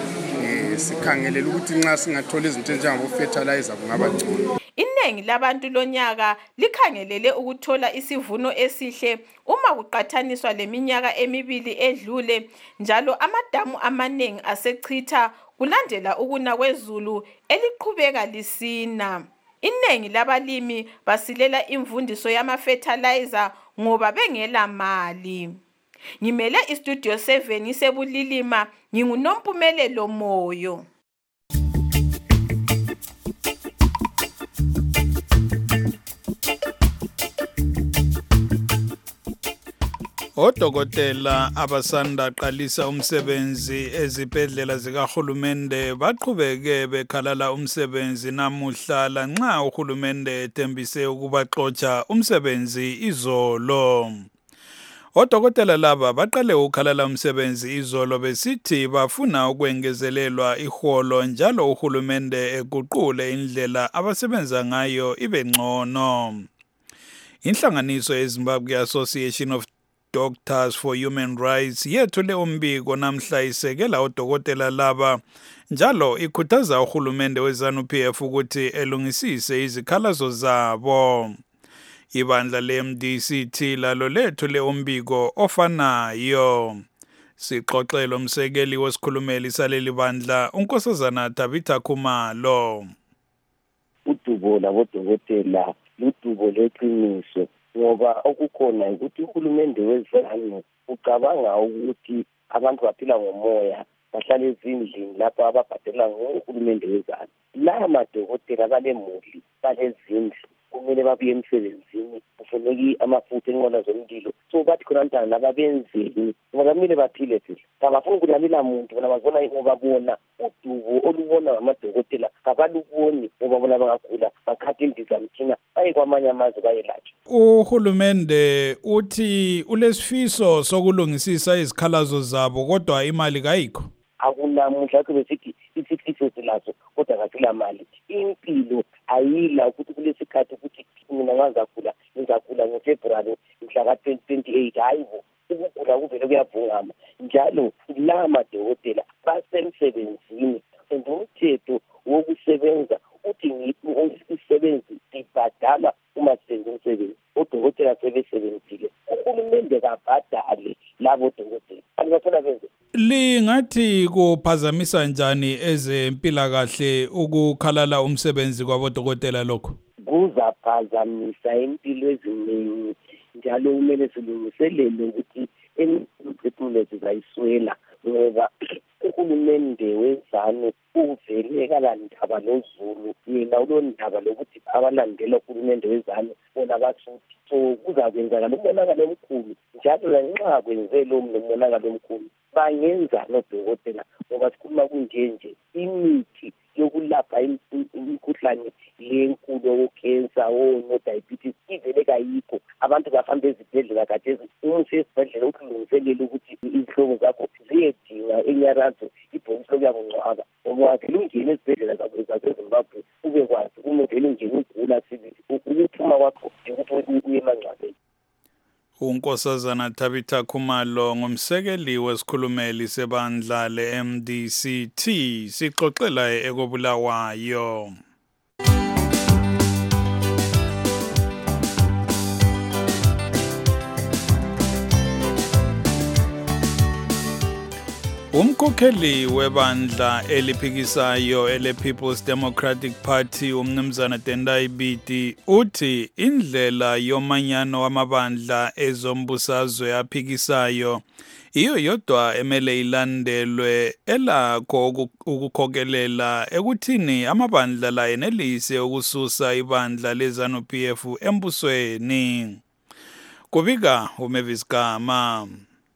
Sikhangelela ukuthi nxa singathola izinto njengabo fertilizer kungaba ngcono. Iningi labantu lonyaka likhangelele ukuthola isivuno esihle uma kuqathaniswa leminyaka emibili edlule njalo amadamu amaningi asechitha kulandela ukuna kwezulu eliqhubeka lisina. Iningi labalimi basilela imvundiso yama-fertilizer ngoba bengela mali. Ngimele istudio 7 isebulilima nginguNompumelelo Moyo. Odokotela abasanda qalisa umsebenzi ezibhedlela zikahulumende baqhubeke bekhalala umsebenzi namuhla lanxa uhulumende ethembise ukubaxotsha umsebenzi izolo. Odokotela laba baqale ukhalala umsebenzi izolo besithi bafuna ukwengezelelwa iholo njalo uhulumende eguqule indlela abasebenza ngayo ibe ngcono. Inhlanganiso yeZimbabwe Association of Doctors for Human Rights yethule umbiko namhla isekela odokotela laba njalo ikhuthaza uhulumende weZANU-PF ukuthi elungisise izikhalazo zabo. Ibandla le-MDCT lalo lethule umbiko ofanayo. Sixoxela umsekeli wesikhulumeli saleli bandla uNkosazana Tabitha Khumalo. Udubo labodokotela ludubo leqiniso ngoba okukhona ukuthi uhulumende wezanu ucabanga ukuthi abantu baphila ngomoya bahlala ezindlini lapho ababhadela ngohulumende wezanu. La madokotela balemuli balezindlu kumele babuye emsebenzini kufuneki amafutha enqola zomlilo so bathi khona ntana lababenzeni ngoba kumele baphile phela abafuni ukulamela muntu bona bazona ngoba bona udubo olubona ngamadokotela abaluboni ngoba bona bangagula bakhathe indizamthina baye kwamanye amazwe bayelatshwa. Uhulumende uthi ulesifiso sokulungisisa izikhalazo zabo kodwa imali kayikho. Akunamuhla besithi isifiso silazo kodwa kasila mali. Impilo ayila ukuthi kulesikhathi ukuthi mina ngizagula ngoFebruary mhla ka-2028 hayibo ukugula kuvele kuyavungama njalo la madokotela basemsebenzini and umthetho wokusebenza uthi isisebenzi ibhadala uma sisenza umsebenzi. Odokotela sebesebenzile uhulumende kabhadale labo dokotela bafuna benze. Lingathi kuphazamisa njani ezempilakahle ukukhalala umsebenzi kwabodokotela lokho? Kuzaphazamisa impilo eziningi njalo kumele silungiselele ukuthi imphefumulo sizayiswela ngoba uhulumende wezanu uvele kalandaba noZulu yena ulondaba lokuthi abalandela uhulumende wezanu bona bathuthi so kuzakwenzakala umonakalo omkhulu njalo lanxa kwenze lo monakalo omkhulu bangenza nodokotela ngoba sikhuluma kunjenje imithi yokulapha imikhuhlane lenkulu okhensa no-diabetes ivele kayikho abantu bahamba ezibhedlela kathesi umuthi esibhedlela ukulungiselela ukuthi izihlobo zakho ziyedinga enyarazo ibhokisi lokuyakungcwaba ngoba wakhe lungene ezibhedlela zasezimbabwe ube kwazi umuntu elungene ugula sibili ukuphuma kwakho ukuthi uye emangcwabeni. uNkosazana Tabitha Khumalo ngumsekeli wesikhulumeli sebandla le-MDCT sixoxela ekobulawayo. Umkhokheli webandla eliphikisayo ele-People's Democratic Party umnumzana Tendai Biti uthi indlela yomanyano wamabandla ezombusazwe aphikisayo iyo yodwa emele ilandelwe elakho ukukhokelela ekuthini amabandla la enelise ukususa ibandla leZANU-PF embusweni. Kubika uMavis Gama.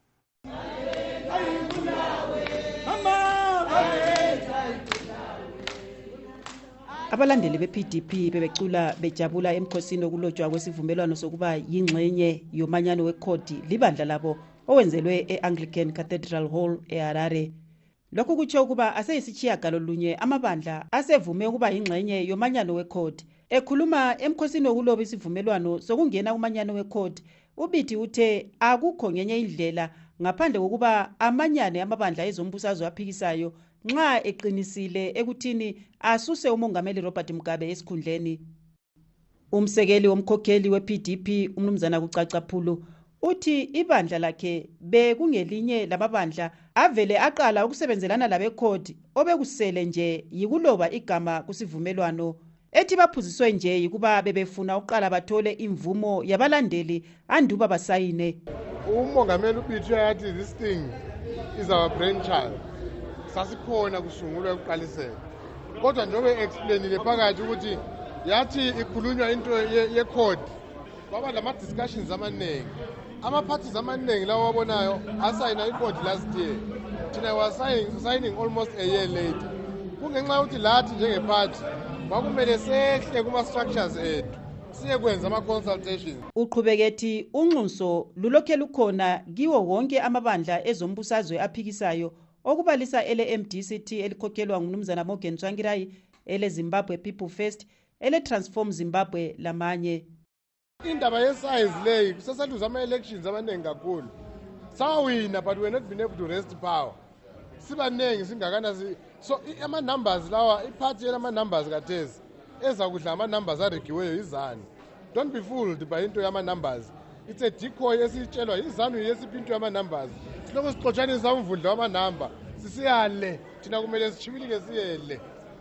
Abalandeli be-PDP bebecula bejabula emkhosini okulotshwa kwesivumelwano sokuba yingxenye yomanyano wekhodi libandla labo owenzelwe e-Anglican Cathedral Hall eHarare. Lokhu kutsho ukuba aseyisitshiyagalolunye amabandla asevume ukuba yingxenye yomanyano wekhodi. Ekhuluma emkhosini okuloba isivumelwano sokungena umanyano wekhodi, uBiti uthe akukho ngenye indlela ngaphandle kokuba amanyane amabandla ezombusazwe aphikisayo nxa eqinisile ekuthini asuse umongameli Robert Mugabe esikhundleni. Umsekeli womkhokheli we-PDP umnumzana Kucacaphulu uthi ibandla lakhe bekungelinye lamabandla avele aqala ukusebenzelana labekhodi obekusele nje yikuloba igama kusivumelwano. Ethi baphuziswe nje yikuba bebefuna uqala bathole imvumo yabalandeli anduba basayine. Umongameli uBiti yathi this thing is our brainchild. Sasikhona kusungulwa ukuqalisela. Kodwa njengoba explainile phakathi ukuthi yathi ikhulunywa into yekhodi. Baba lama discussions amaningi. Ama parties amaningi lawo wabonayo asayina ikhodi last year. Thina was signing almost a year later. Kungenxa ukuthi lathi njengeparty bakumele sehle kuma structures ethu. Siyekwenza ama consultations. Uqhubekethi unxuso lulokhe lukhona kiwo wonke amabandla ezombusazwe aphikisayo okubalisa ele-MDCT elikhokhelwa ngumnumzana Morgan Tsvangirai, ele-Zimbabwe People First, ele-Transform Zimbabwe lamanye. Indaba yesize leyi kuseseluza ama-elections amaningi kakhulu. Sawina but we're not been able to rest power. Sibaningi singakana so ama-numbers lawa iphathi yama-numbers kathesi ezakudla ama-numbers aregiweyo izanu. Don't be fooled by into yama-numbers. It's a decoy esitshelwa izanu yesiphi into yama-numbers. Siloko sixotshanisa umvundla wamanamba sisiyale thina kumele sichibilike siyele.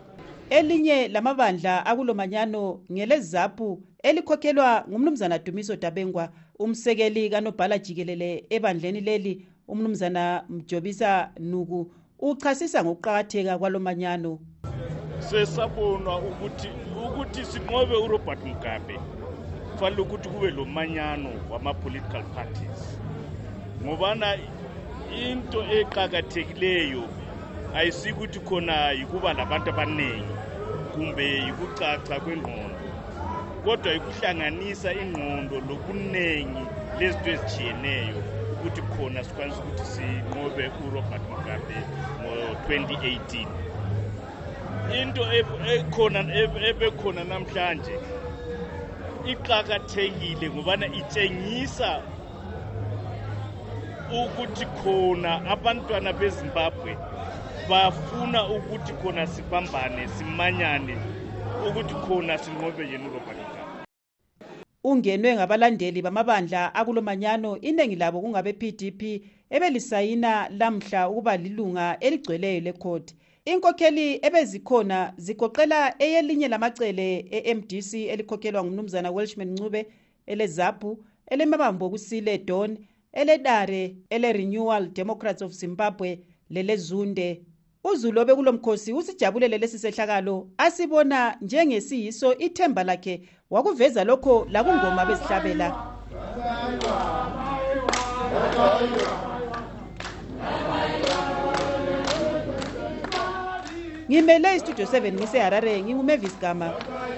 Elinye lamabandla akulomanyano ngeleZAPU elikhokhelwa ngumnumzana Dumiso Dabengwa, umsekeli kanobhala jikelele ebandleni leli umnumzana Mjobisa Nuku uchasisa ngokuqhakatheka kwalomanyano. Sesabona ukuthi sinqobe uRobert Mugabe kufanele ukuthi kube lomanyano wama-political parties. Ngobana into eqhakathekileyo ayisikuthi khona yikuba labantu abaningi kumbe yikucaca kwengqondo, kodwa yikuhlanganisa ingqondo lokunengi lezinto ezijiyeneyo ukuthi khona sikwanisa ukuthi sinqobe uRobert Mugabe ngo-2018. Into ebekhona namhlanje iqhakathekile ngobana itshengisa ukuthi khona abantwana beZimbabwe bafuna ukuthi khona sibambane simanyane ukuthi khona sinqobe yena uRobert Mugabe. Ungenwe ngabalandeli bamabandla akulomanyano iningi labo kungabe PDP ebelisayina lamhla ukuba lilunga eligcweleyo lekhodi. Inkokheli ebezikhona zigoqela eyelinye lamacele e-MDC elikhokhelwa ngumnumzana Welshman Ncube, eleZAPU, elemabambo kusile Don, eledare, ele-Renewal Democrats of Zimbabwe, lelezunde. uZulu obekulomkhosi usijabulele lesi sehlakalo asibona njengesiyiso ithemba lakhe wakuveza lokho lakungoma bezihlabela. Ngimele istudio 7 ngiseHarare nginguMavis Gama.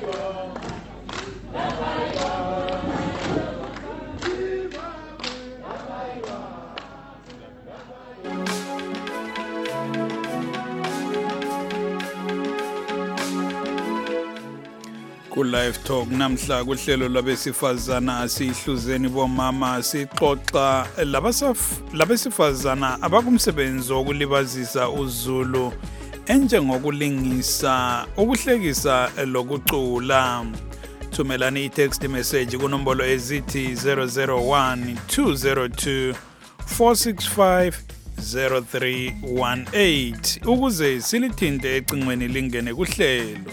Live Talk namhla kuhlelo lwabesifazana asihluzeni bomama sixoxa labesifazana abakumsebenzi wokulibazisa uZulu enjengokulingisa ukuhlekisa lokucula. Thumelani i-text message kunombolo ezithi 001 202 465 0318 ukuze silithinte ecingweni lingene kuhlelo.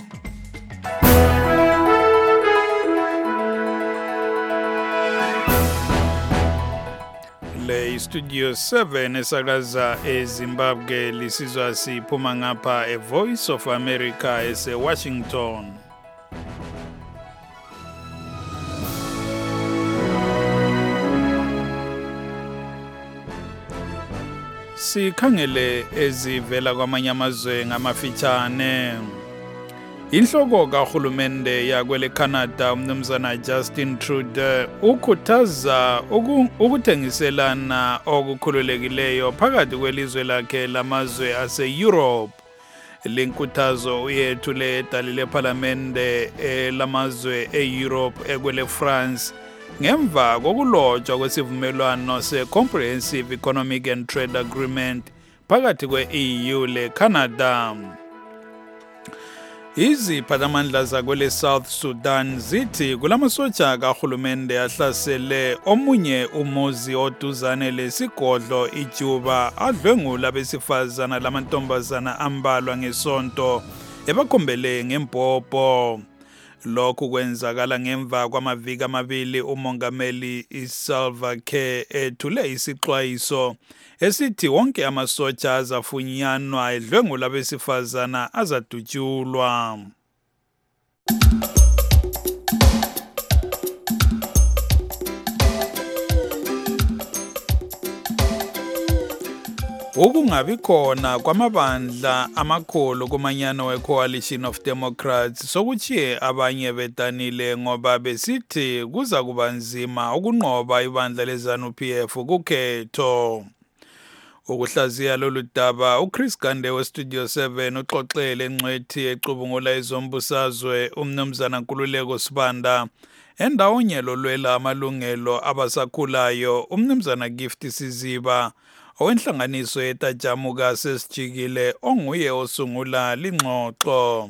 Le Studio 7 esakaza eZimbabwe lisizwa siphuma ngapha eVoice of America eseWashington. Sikhangele ezivela kwamanye amazwe ngamafitshane. Inhloko kahulumende yakwele Canada umnumzana Justin Trudeau ukhuthaza ukuthengiselana okukhululekileyo phakathi kwelizwe lakhe lamazwe ase-Europe. Linkuthazo uyethule edali leParlamente lamazwe e-Europe ekwele France ngemva kokulotshwa kwesivumelwano se-Comprehensive Economic and Trade Agreement phakathi kwe-EU le-Canada. Iziphathamandla zakwele South Sudan zithi kulamasotsha kahulumende ahlasele omunye umuzi oduzane lesigodlo iJuba adlwengula besifazana lamantombazana ambalwa ngesonto ebakhombele ngempopho. Lokhu kwenzakala ngemva kwamaviki amabili umongameli Salva Kiir ethule isixwayiso esithi wonke amasotsha azafunyanwa edlwengula besifazana azadutshulwa. Ukungabi khona kwamabandla amakhulu kumanyano we-Coalition of Democrats sokuchiye abanye bedanile ngoba besithi kuza kuba nzima ukunqoba ibandla leZANU-PF kukhetho. Ukuhlaziya lolu daba uChris Gande weStudio 7 uxoxele encwethi ecubungula ezombusazwe umnumzana Nkululeko Sibanda endawonye lolwela amalungelo abasakhulayo umnumzana Gift Siziba owenhlanganiso yetajamuka sesijikile onguye osungula lingxoxo.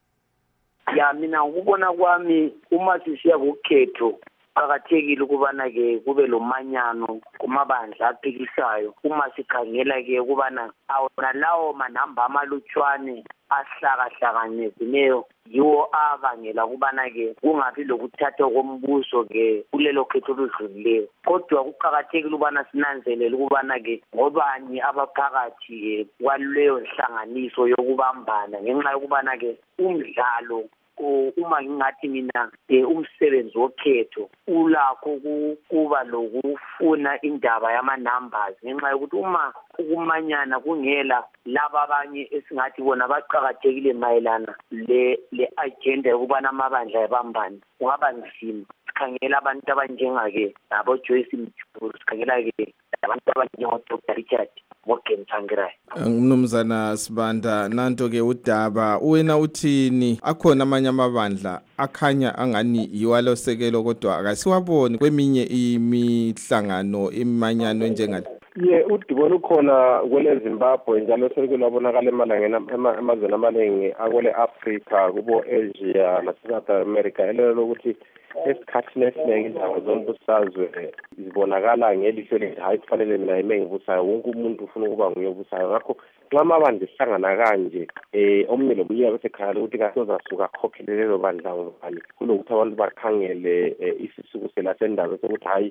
Ya mina ukubona kwami uma sisiya kukhetho qhakathekile ukubana ke kube lomanyano kumabandla aphikisayo uma sikhangela ke ukubana awona lawo manamba amalutshwane ahlakahlanganezileyo yiwo abangela ukubana ke kungabi lokuthatha kombuso ke kulelo khetho oludlulileyo. Kodwa kuqhakathekile ukubana sinanzelele ukubana ke ngobani abaphakathi kwaleyo nhlanganiso yokubambana ngenxa yokubana ke umdlalo uma ngingathi mina umsebenzi wokhetho ulakho kuba lokufuna indaba yama-numbers ngenxa yokuthi uma ukumanyana kungela laba abanye esingathi bona baqhakathekile mayelana le-agenda yokubana amabandla yabambane kungaba nzima. Sikhangela abantu abanjengake nabo-Joyce Mjulu, sikhangela-ke abantu abanjengo-Dr. Richard Mogentshangirai. Mnumzana Sibanda, nanto-ke udaba wena uthini? Akhona amanye amabandla akhanya angani yiwalosekelo kodwa akasiwaboni kweminye imihlangano imanyano enjengale. Udibona ukhona kwele Zimbabwe njalo selike labonakala emalangeni emazweni amaningi akwele Africa kubo Asia naseSouth America elelo ukuthi esikhathini esiningi indawo zombusazwe zibonakala ngelihlo elithi hayi kufanele mina yime ngibusayo wonke umuntu ufuna ukuba nguye obusayo. Ngakho nxa amabandla ehlangana kanje omunye lomunye besekhaya ukuthi kasozasuka akhokhele lelo bandla ngobani kulokuthi abantu bakhangele isisuku selasendaba sokuthi hayi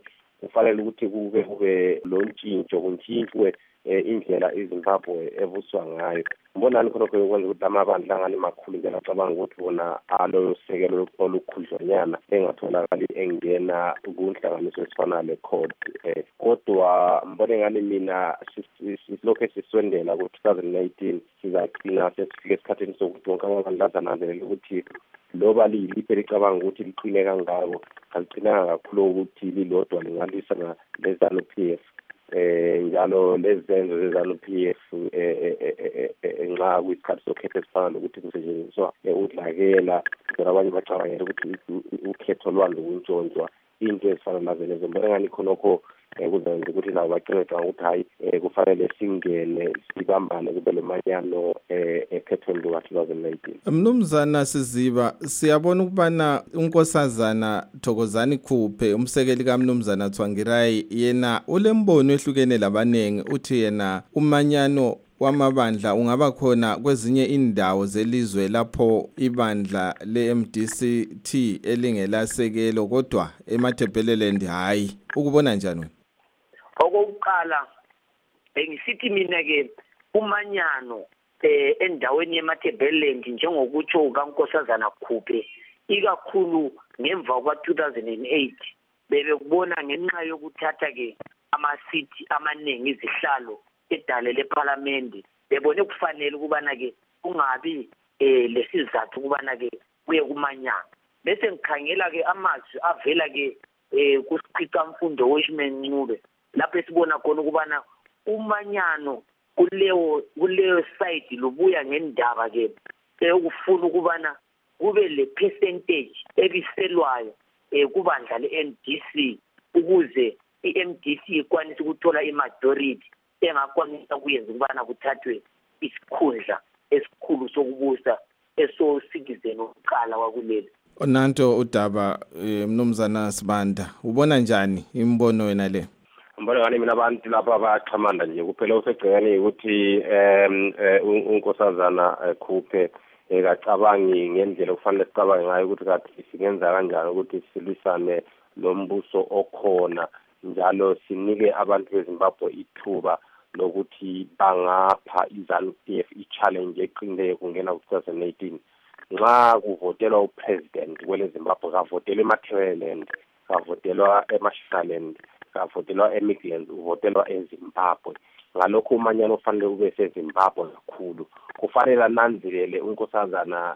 kufanele ukuthi kube lo ntshintsho kuntshintshwe indlela iZimbabwe ebuswa ngayo. Mbonani khonokho yokwenza ukuthi amabandla angani makhulu njalo acabanga ukuthi wona aloyo sekelo olukhudlonyana engatholakali engena kunhlanganiso esifana le-CORD. Kodwa mbone ngani mina silokhu sisondela ku-2019 sizagcina sesifike esikhathini sokuthi wonke amabandla azananzelela ukuthi loba liyiliphi licabanga ukuthi liqine kangako aligcinanga kakhulu ukuthi lilodwa lingalwisana leZANU-PF. Njalo lezenzo zeZANU-PF nxa kwisikhathi sokhetho esifana nokuthi kusetshenziswa udlakela abanye bacabangela ukuthi ukhetho lwalo kuntshontshwa into ezifana nazo lezo. Mbona ngani khonokho kuzenza ukuthi labo bacingeka ukuthi hayi kufanele singene sibambane kube lo manyano ekhethweni luka-2019. Mnumzana Siziba, siyabona ukubana unkosazana Thokozani Khuphe umsekeli kaMnumzana Tsvangirai yena ulembono ehlukene labanengi, uthi yena umanyano wamabandla ungaba khona kwezinye indawo zelizwe lapho ibandla le-MDC-T elingelasekelo kodwa eMatabeleland hayi. Ukubona njani wena? Okokuqala ngisithi mina ke umanyano endaweni yeMatabeleland njengokutsho kaNkosazana Khuphe ikakhulu ngemva kwa-2008 bebekubona ngenxa yokuthatha ke amasithi amaningi izihlalo edale leParliament bebone kufanele ukubana ke kungabi lesizathu ukubana ke kuye kumanyano. Bese ngikhangela ke amazwi avela ke kuSiqhicamfundo Wishman Ncube lapho esibona khona ukubana umanyano kuleyo side lubuya ngendaba ke ukufuna ukubana kube le percentage ebiselwayo kubandla le-MDC ukuze i-MDC ikwanise ukuthola i-majority engakwanisa ukuyenza ukubana kuthathwe isikhundla esikhulu sokubusa eso-citizen wokuqala wakuleli. Nanto udaba Mnumzana Sibanda, ubona njani imbono wena le? Mbona ngani mina abantu lapha baxhamanda nje kuphela usegcekeni ukuthi unkosazana Khuphe kacabangi ngendlela kufanele sicabange ngayo ukuthi kathi singenza kanjani ukuthi silwisane lo mbuso okhona njalo sinike abantu beZimbabwe ithuba lokuthi bangapha iZANU-PF i-challenge eqinileyo kungena ku-2018. Nxa kuvotelwa upresident kwele Zimbabwe kavotelwa eMatabeleland, kavotelwa eMashonaland, kavotelwa eMidland, uvotelwa eZimbabwe. Ngalokho umanyano ufanele kube seZimbabwe kakhulu. Kufanele ananzelele unkosazana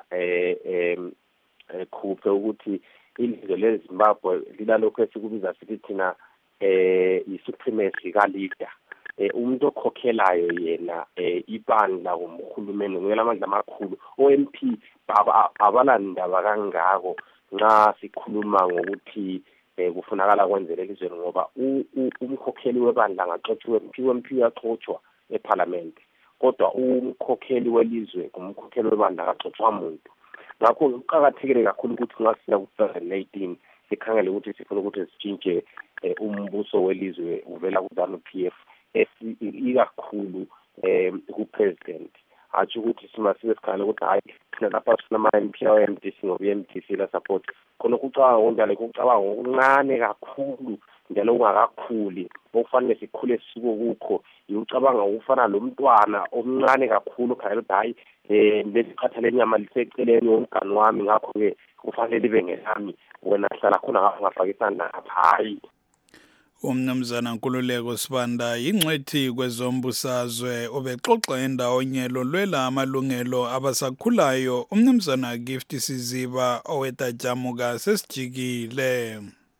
Khuphe ukuthi ilizwe leZimbabwe lilalokho esikubiza sithi thina i-supremacy ka-leader. Umuntu okhokhelayo yena ibandla kumhulumeni ngela amandla amakhulu. OMP abala ndaba kangako nxa sikhuluma ngokuthi kufunakala kwenzele elizweni ngoba umkhokheli webandla angaxotshwa uMP uyaxotshwa eParliament kodwa umkhokheli welizwe umkhokheli webandla akaxotshwa muntu. Ngakho kuqakathekile kakhulu ukuthi nxa siya ku-2018 sikhangele ukuthi sifuna ukuthi sitshintshe umbuso welizwe uvela ku-ZANU-PF ikakhulu ku-president. Athi ukuthi simasibe sikhangele ukuthi hayi thina lapha sinama-MP awe-MDC ngoba i-MDC la support khona kucabanga kunjalo kucabanga okuncane kakhulu njalo ungakakhuli okufanele sikhule siko kukho ucabanga ukufana lo mntwana omncane kakhulu khangela ukuthi hayi lesikhatha lenyama liseceleni womngani wami ngakho-ke kufanele libe ngelami wena hlala khona ngafaka isandla hayi. Umnumzana Nkululeko Sibanda yingcwethi kwezombusazwe ubexoxa endawonye lolwela amalungelo abasakhulayo. Umnumzana Gift Siziba owetajamuka sesijikile.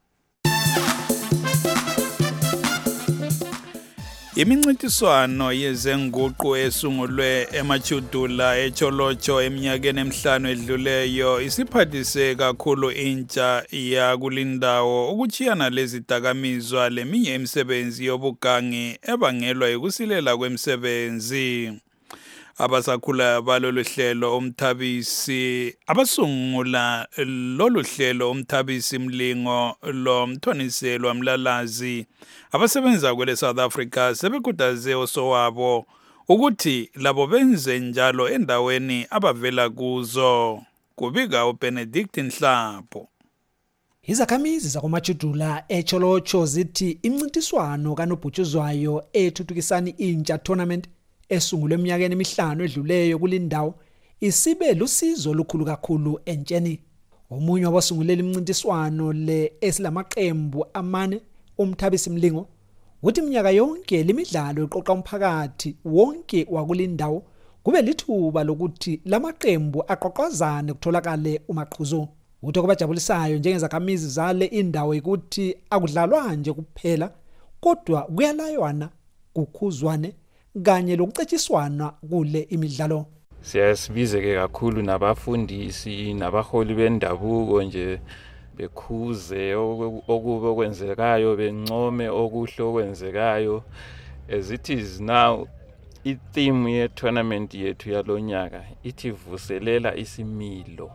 Imincintiswano yezenguqu esungulwe eMachudula eCholocho eminyakeni emihlanu edluleyo isiphathise kakhulu intsha yakulindawo ukuchiyana lezidakamizwa leminye imisebenzi yobugangi ebangelwa yikusilela kwemisebenzi. Abasakhula balolu hlelo umthabisi abasungula lolu hlelo umthabisi Mlingo lo Mthoniselo Mlalazi abasebenza kwele South Africa sebekutaze osowabo ukuthi labo benze njalo endaweni abavela kuzo. Kubika uBenedict Nhlapho. Izakhamizi zakoMachudula eCholocho zithi imncintiswano kaNobhutshuzwayo ethuthukisani intsha tournament esungulwe eminyakeni emihlanu edluleyo kulindawo isibe lusizo olukhulu kakhulu entsheni. Omunye wabasungulela imncintiswano le esilamaqembu amane uMthabisi Mlingo uthi iminyaka yonke lemidlalo iqoqa umphakathi wonke wakulindawo kube lithuba lokuthi lamaqembu aqoqozane kutholakale umaqhuzu. Utho kubajabulisayo njengezakhamizi zale indawo ukuthi akudlalwa nje kuphela kodwa kuyalaywana kukhuzwane kanye lokucetshiswana kule imidlalo. Siyasibizeke kakhulu nabafundisi nabaholi bendabuko nje bekhuze okuba okwenzekayo bencome okuhle okwenzekayo. As it is now, i-theme ye-tournament yethu yalonyaka ithi vuselela isimilo.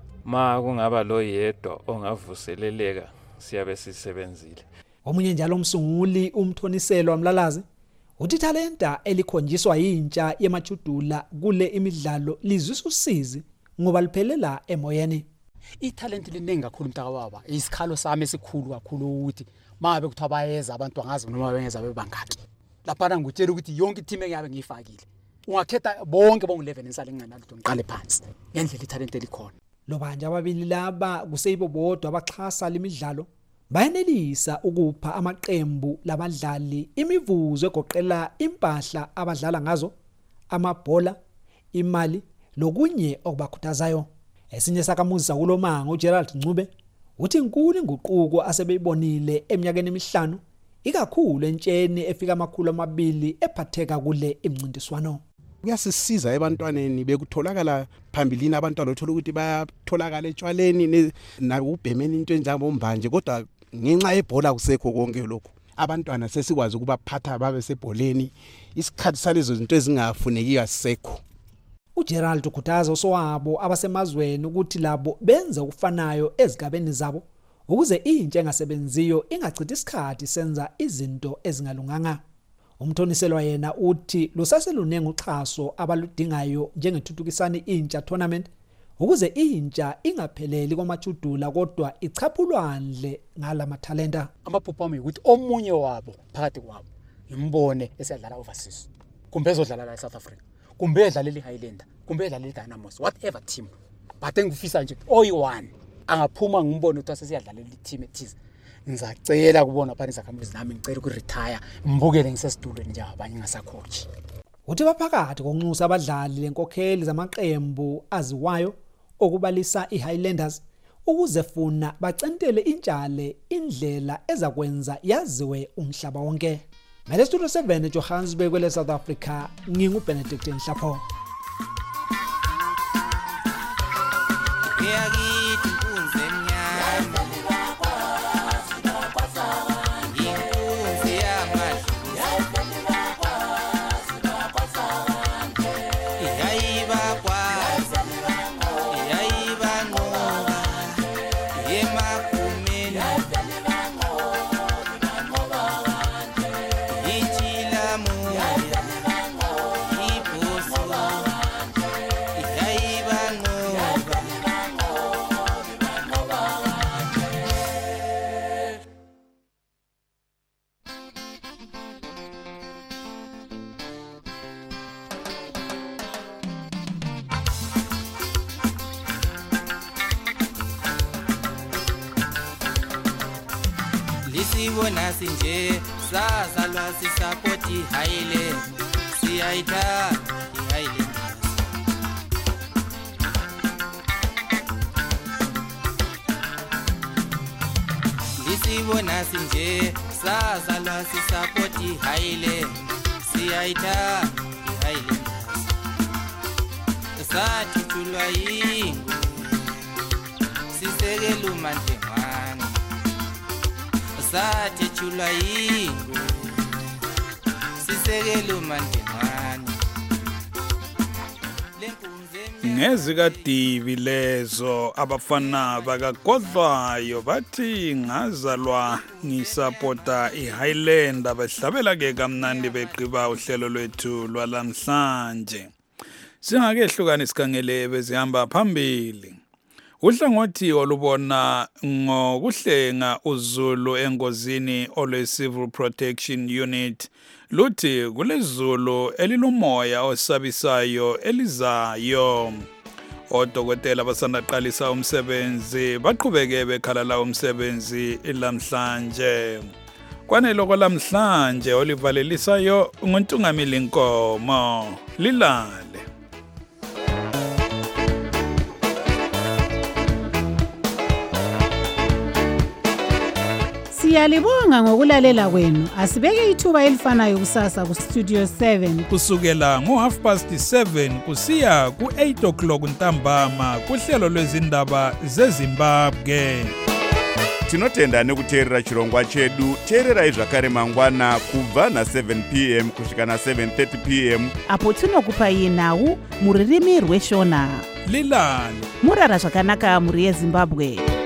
Ma kungaba lo yedwa ongavuseleleka siyabe sisebenzile. Omunye njalo umsunguli uMthoniselo Mlalazi uthi talenta elikhonjiswa yintsha yeMachudula kule imidlalo lizwisa usizi ngoba liphelela emoyeni. Italent liningi kakhulu mntaka baba. Isikhalo sami esikhulu kakhulu ukuthi mabe kuthi abayeza abantu angazi noma bengeza bebangaki. Lapha ngutshela ukuthi yonke team engiyabe ngiyifakile. Ungakhetha bonke bongu11 insale nginganalutho ngiqale phansi. Ngendlela italent elikhona. Lobanje ababili laba kuseyibo bodwa abaxhasa lemidlalo bayenelisa ukupha amaqembu labadlali imivuzo egoqela impahla abadlala ngazo, amabhola, imali lokunye okubakhuthazayo. Esinye sakamuzi kulomanga uGerald Ncube uthi inkulu inguquko asebeyibonile eminyakeni emihlanu ikakhulu entsheni efika amakhulu amabili ephatheka kule imncintiswano. Kuyasisiza ebantwaneni bekutholakala phambilini abantwana othola ukuthi bayatholakala etshwaleni nakubhemeni into enjengombanje kodwa ngenxa yebhola kusekho konke lokho. Abantwana sesikwazi ukubaphatha babe sebholeni isikhathi salezo zinto ezingafuneki asisekho. uGerald ukhuthaza osowabo abasemazweni ukuthi labo benze ukufanayo ezigabeni zabo ukuze intsha engasebenziyo ingachithi isikhathi senza izinto ezingalunganga. Umthoniselwa yena uthi lusaselunenge uxhaso abaludingayo njengethuthukisani intsha tournament ukuze intsha ingapheleli kwaMachudula kodwa ichaphulwandle ngalama talenta. Amaphupho ami ukuthi omunye wabo phakathi kwabo imbone esiyadlala overseas. Kumbe ezodlala la eSouth Africa. Kumbe edlala eHighlander, kumbe edlala eDynamos, whatever team. But engifisa nje oyi1 angaphuma ngimbone ukuthi asesiyadlala team ethize. Ngizacela kubona phakathi zakhamizi nami ngicela ukuretire mbukele ngisesitulweni nje abanye ngasacoach. Uthi baphakathi konxusa abadlali lenkokheli zamaqembu aziwayo okubalisa iHighlanders ukuze funa bacentele intshale indlela ezakwenza yaziwe umhlaba wonke. Ngale Studio 7 eJohannesburg kwele South Africa nginguBenedict Nhlapho. Lisibona sinje sazalwa sisapoti Highland siyaita iHighland. Lisibona sinje sazalwa sisapoti Highland siyaita iHighland. Sathi tulwa yingu sisekela umantengwana sathi chula yingu sisekela umantengwana. Ngezikadibi lezo abafana bakagodlwayo bathi ngazalwa ngisapota iHighlander behlabela ke kamnandi beqiba uhlelo lwethu lwalamhlanje. Singakehluka nesikhangele bezihamba phambili. Uhlangothi olubona ngokuhlenga uZulu engozini olwe Civil Protection Unit luthi kulezulu elilomoya osabisayo elizayo. Odokotela basandaqalisa umsebenzi baqhubeke bekhalala umsebenzi lamhlanje. Kwanelo kwalamhlanje olivalelisayo nguNtungamili Nkomo. Lilale. Siyalibonga ngokulalela kwenu. Asibeke ithuba elifanayo kusasa ku Studio 7 kusukela ngo7:30 kusiya ku8:00 ntambama kuhlelo lwezindaba zeZimbabwe. Tinotenda nekuteerera chirongwa chedu. Teererai zvakare mangwana kubva na7 p.m. kusvika na7:30 p.m. apo tinokupai nhau muririmi rweshona. Lilale. Murara zvakanaka muri yeZimbabwe.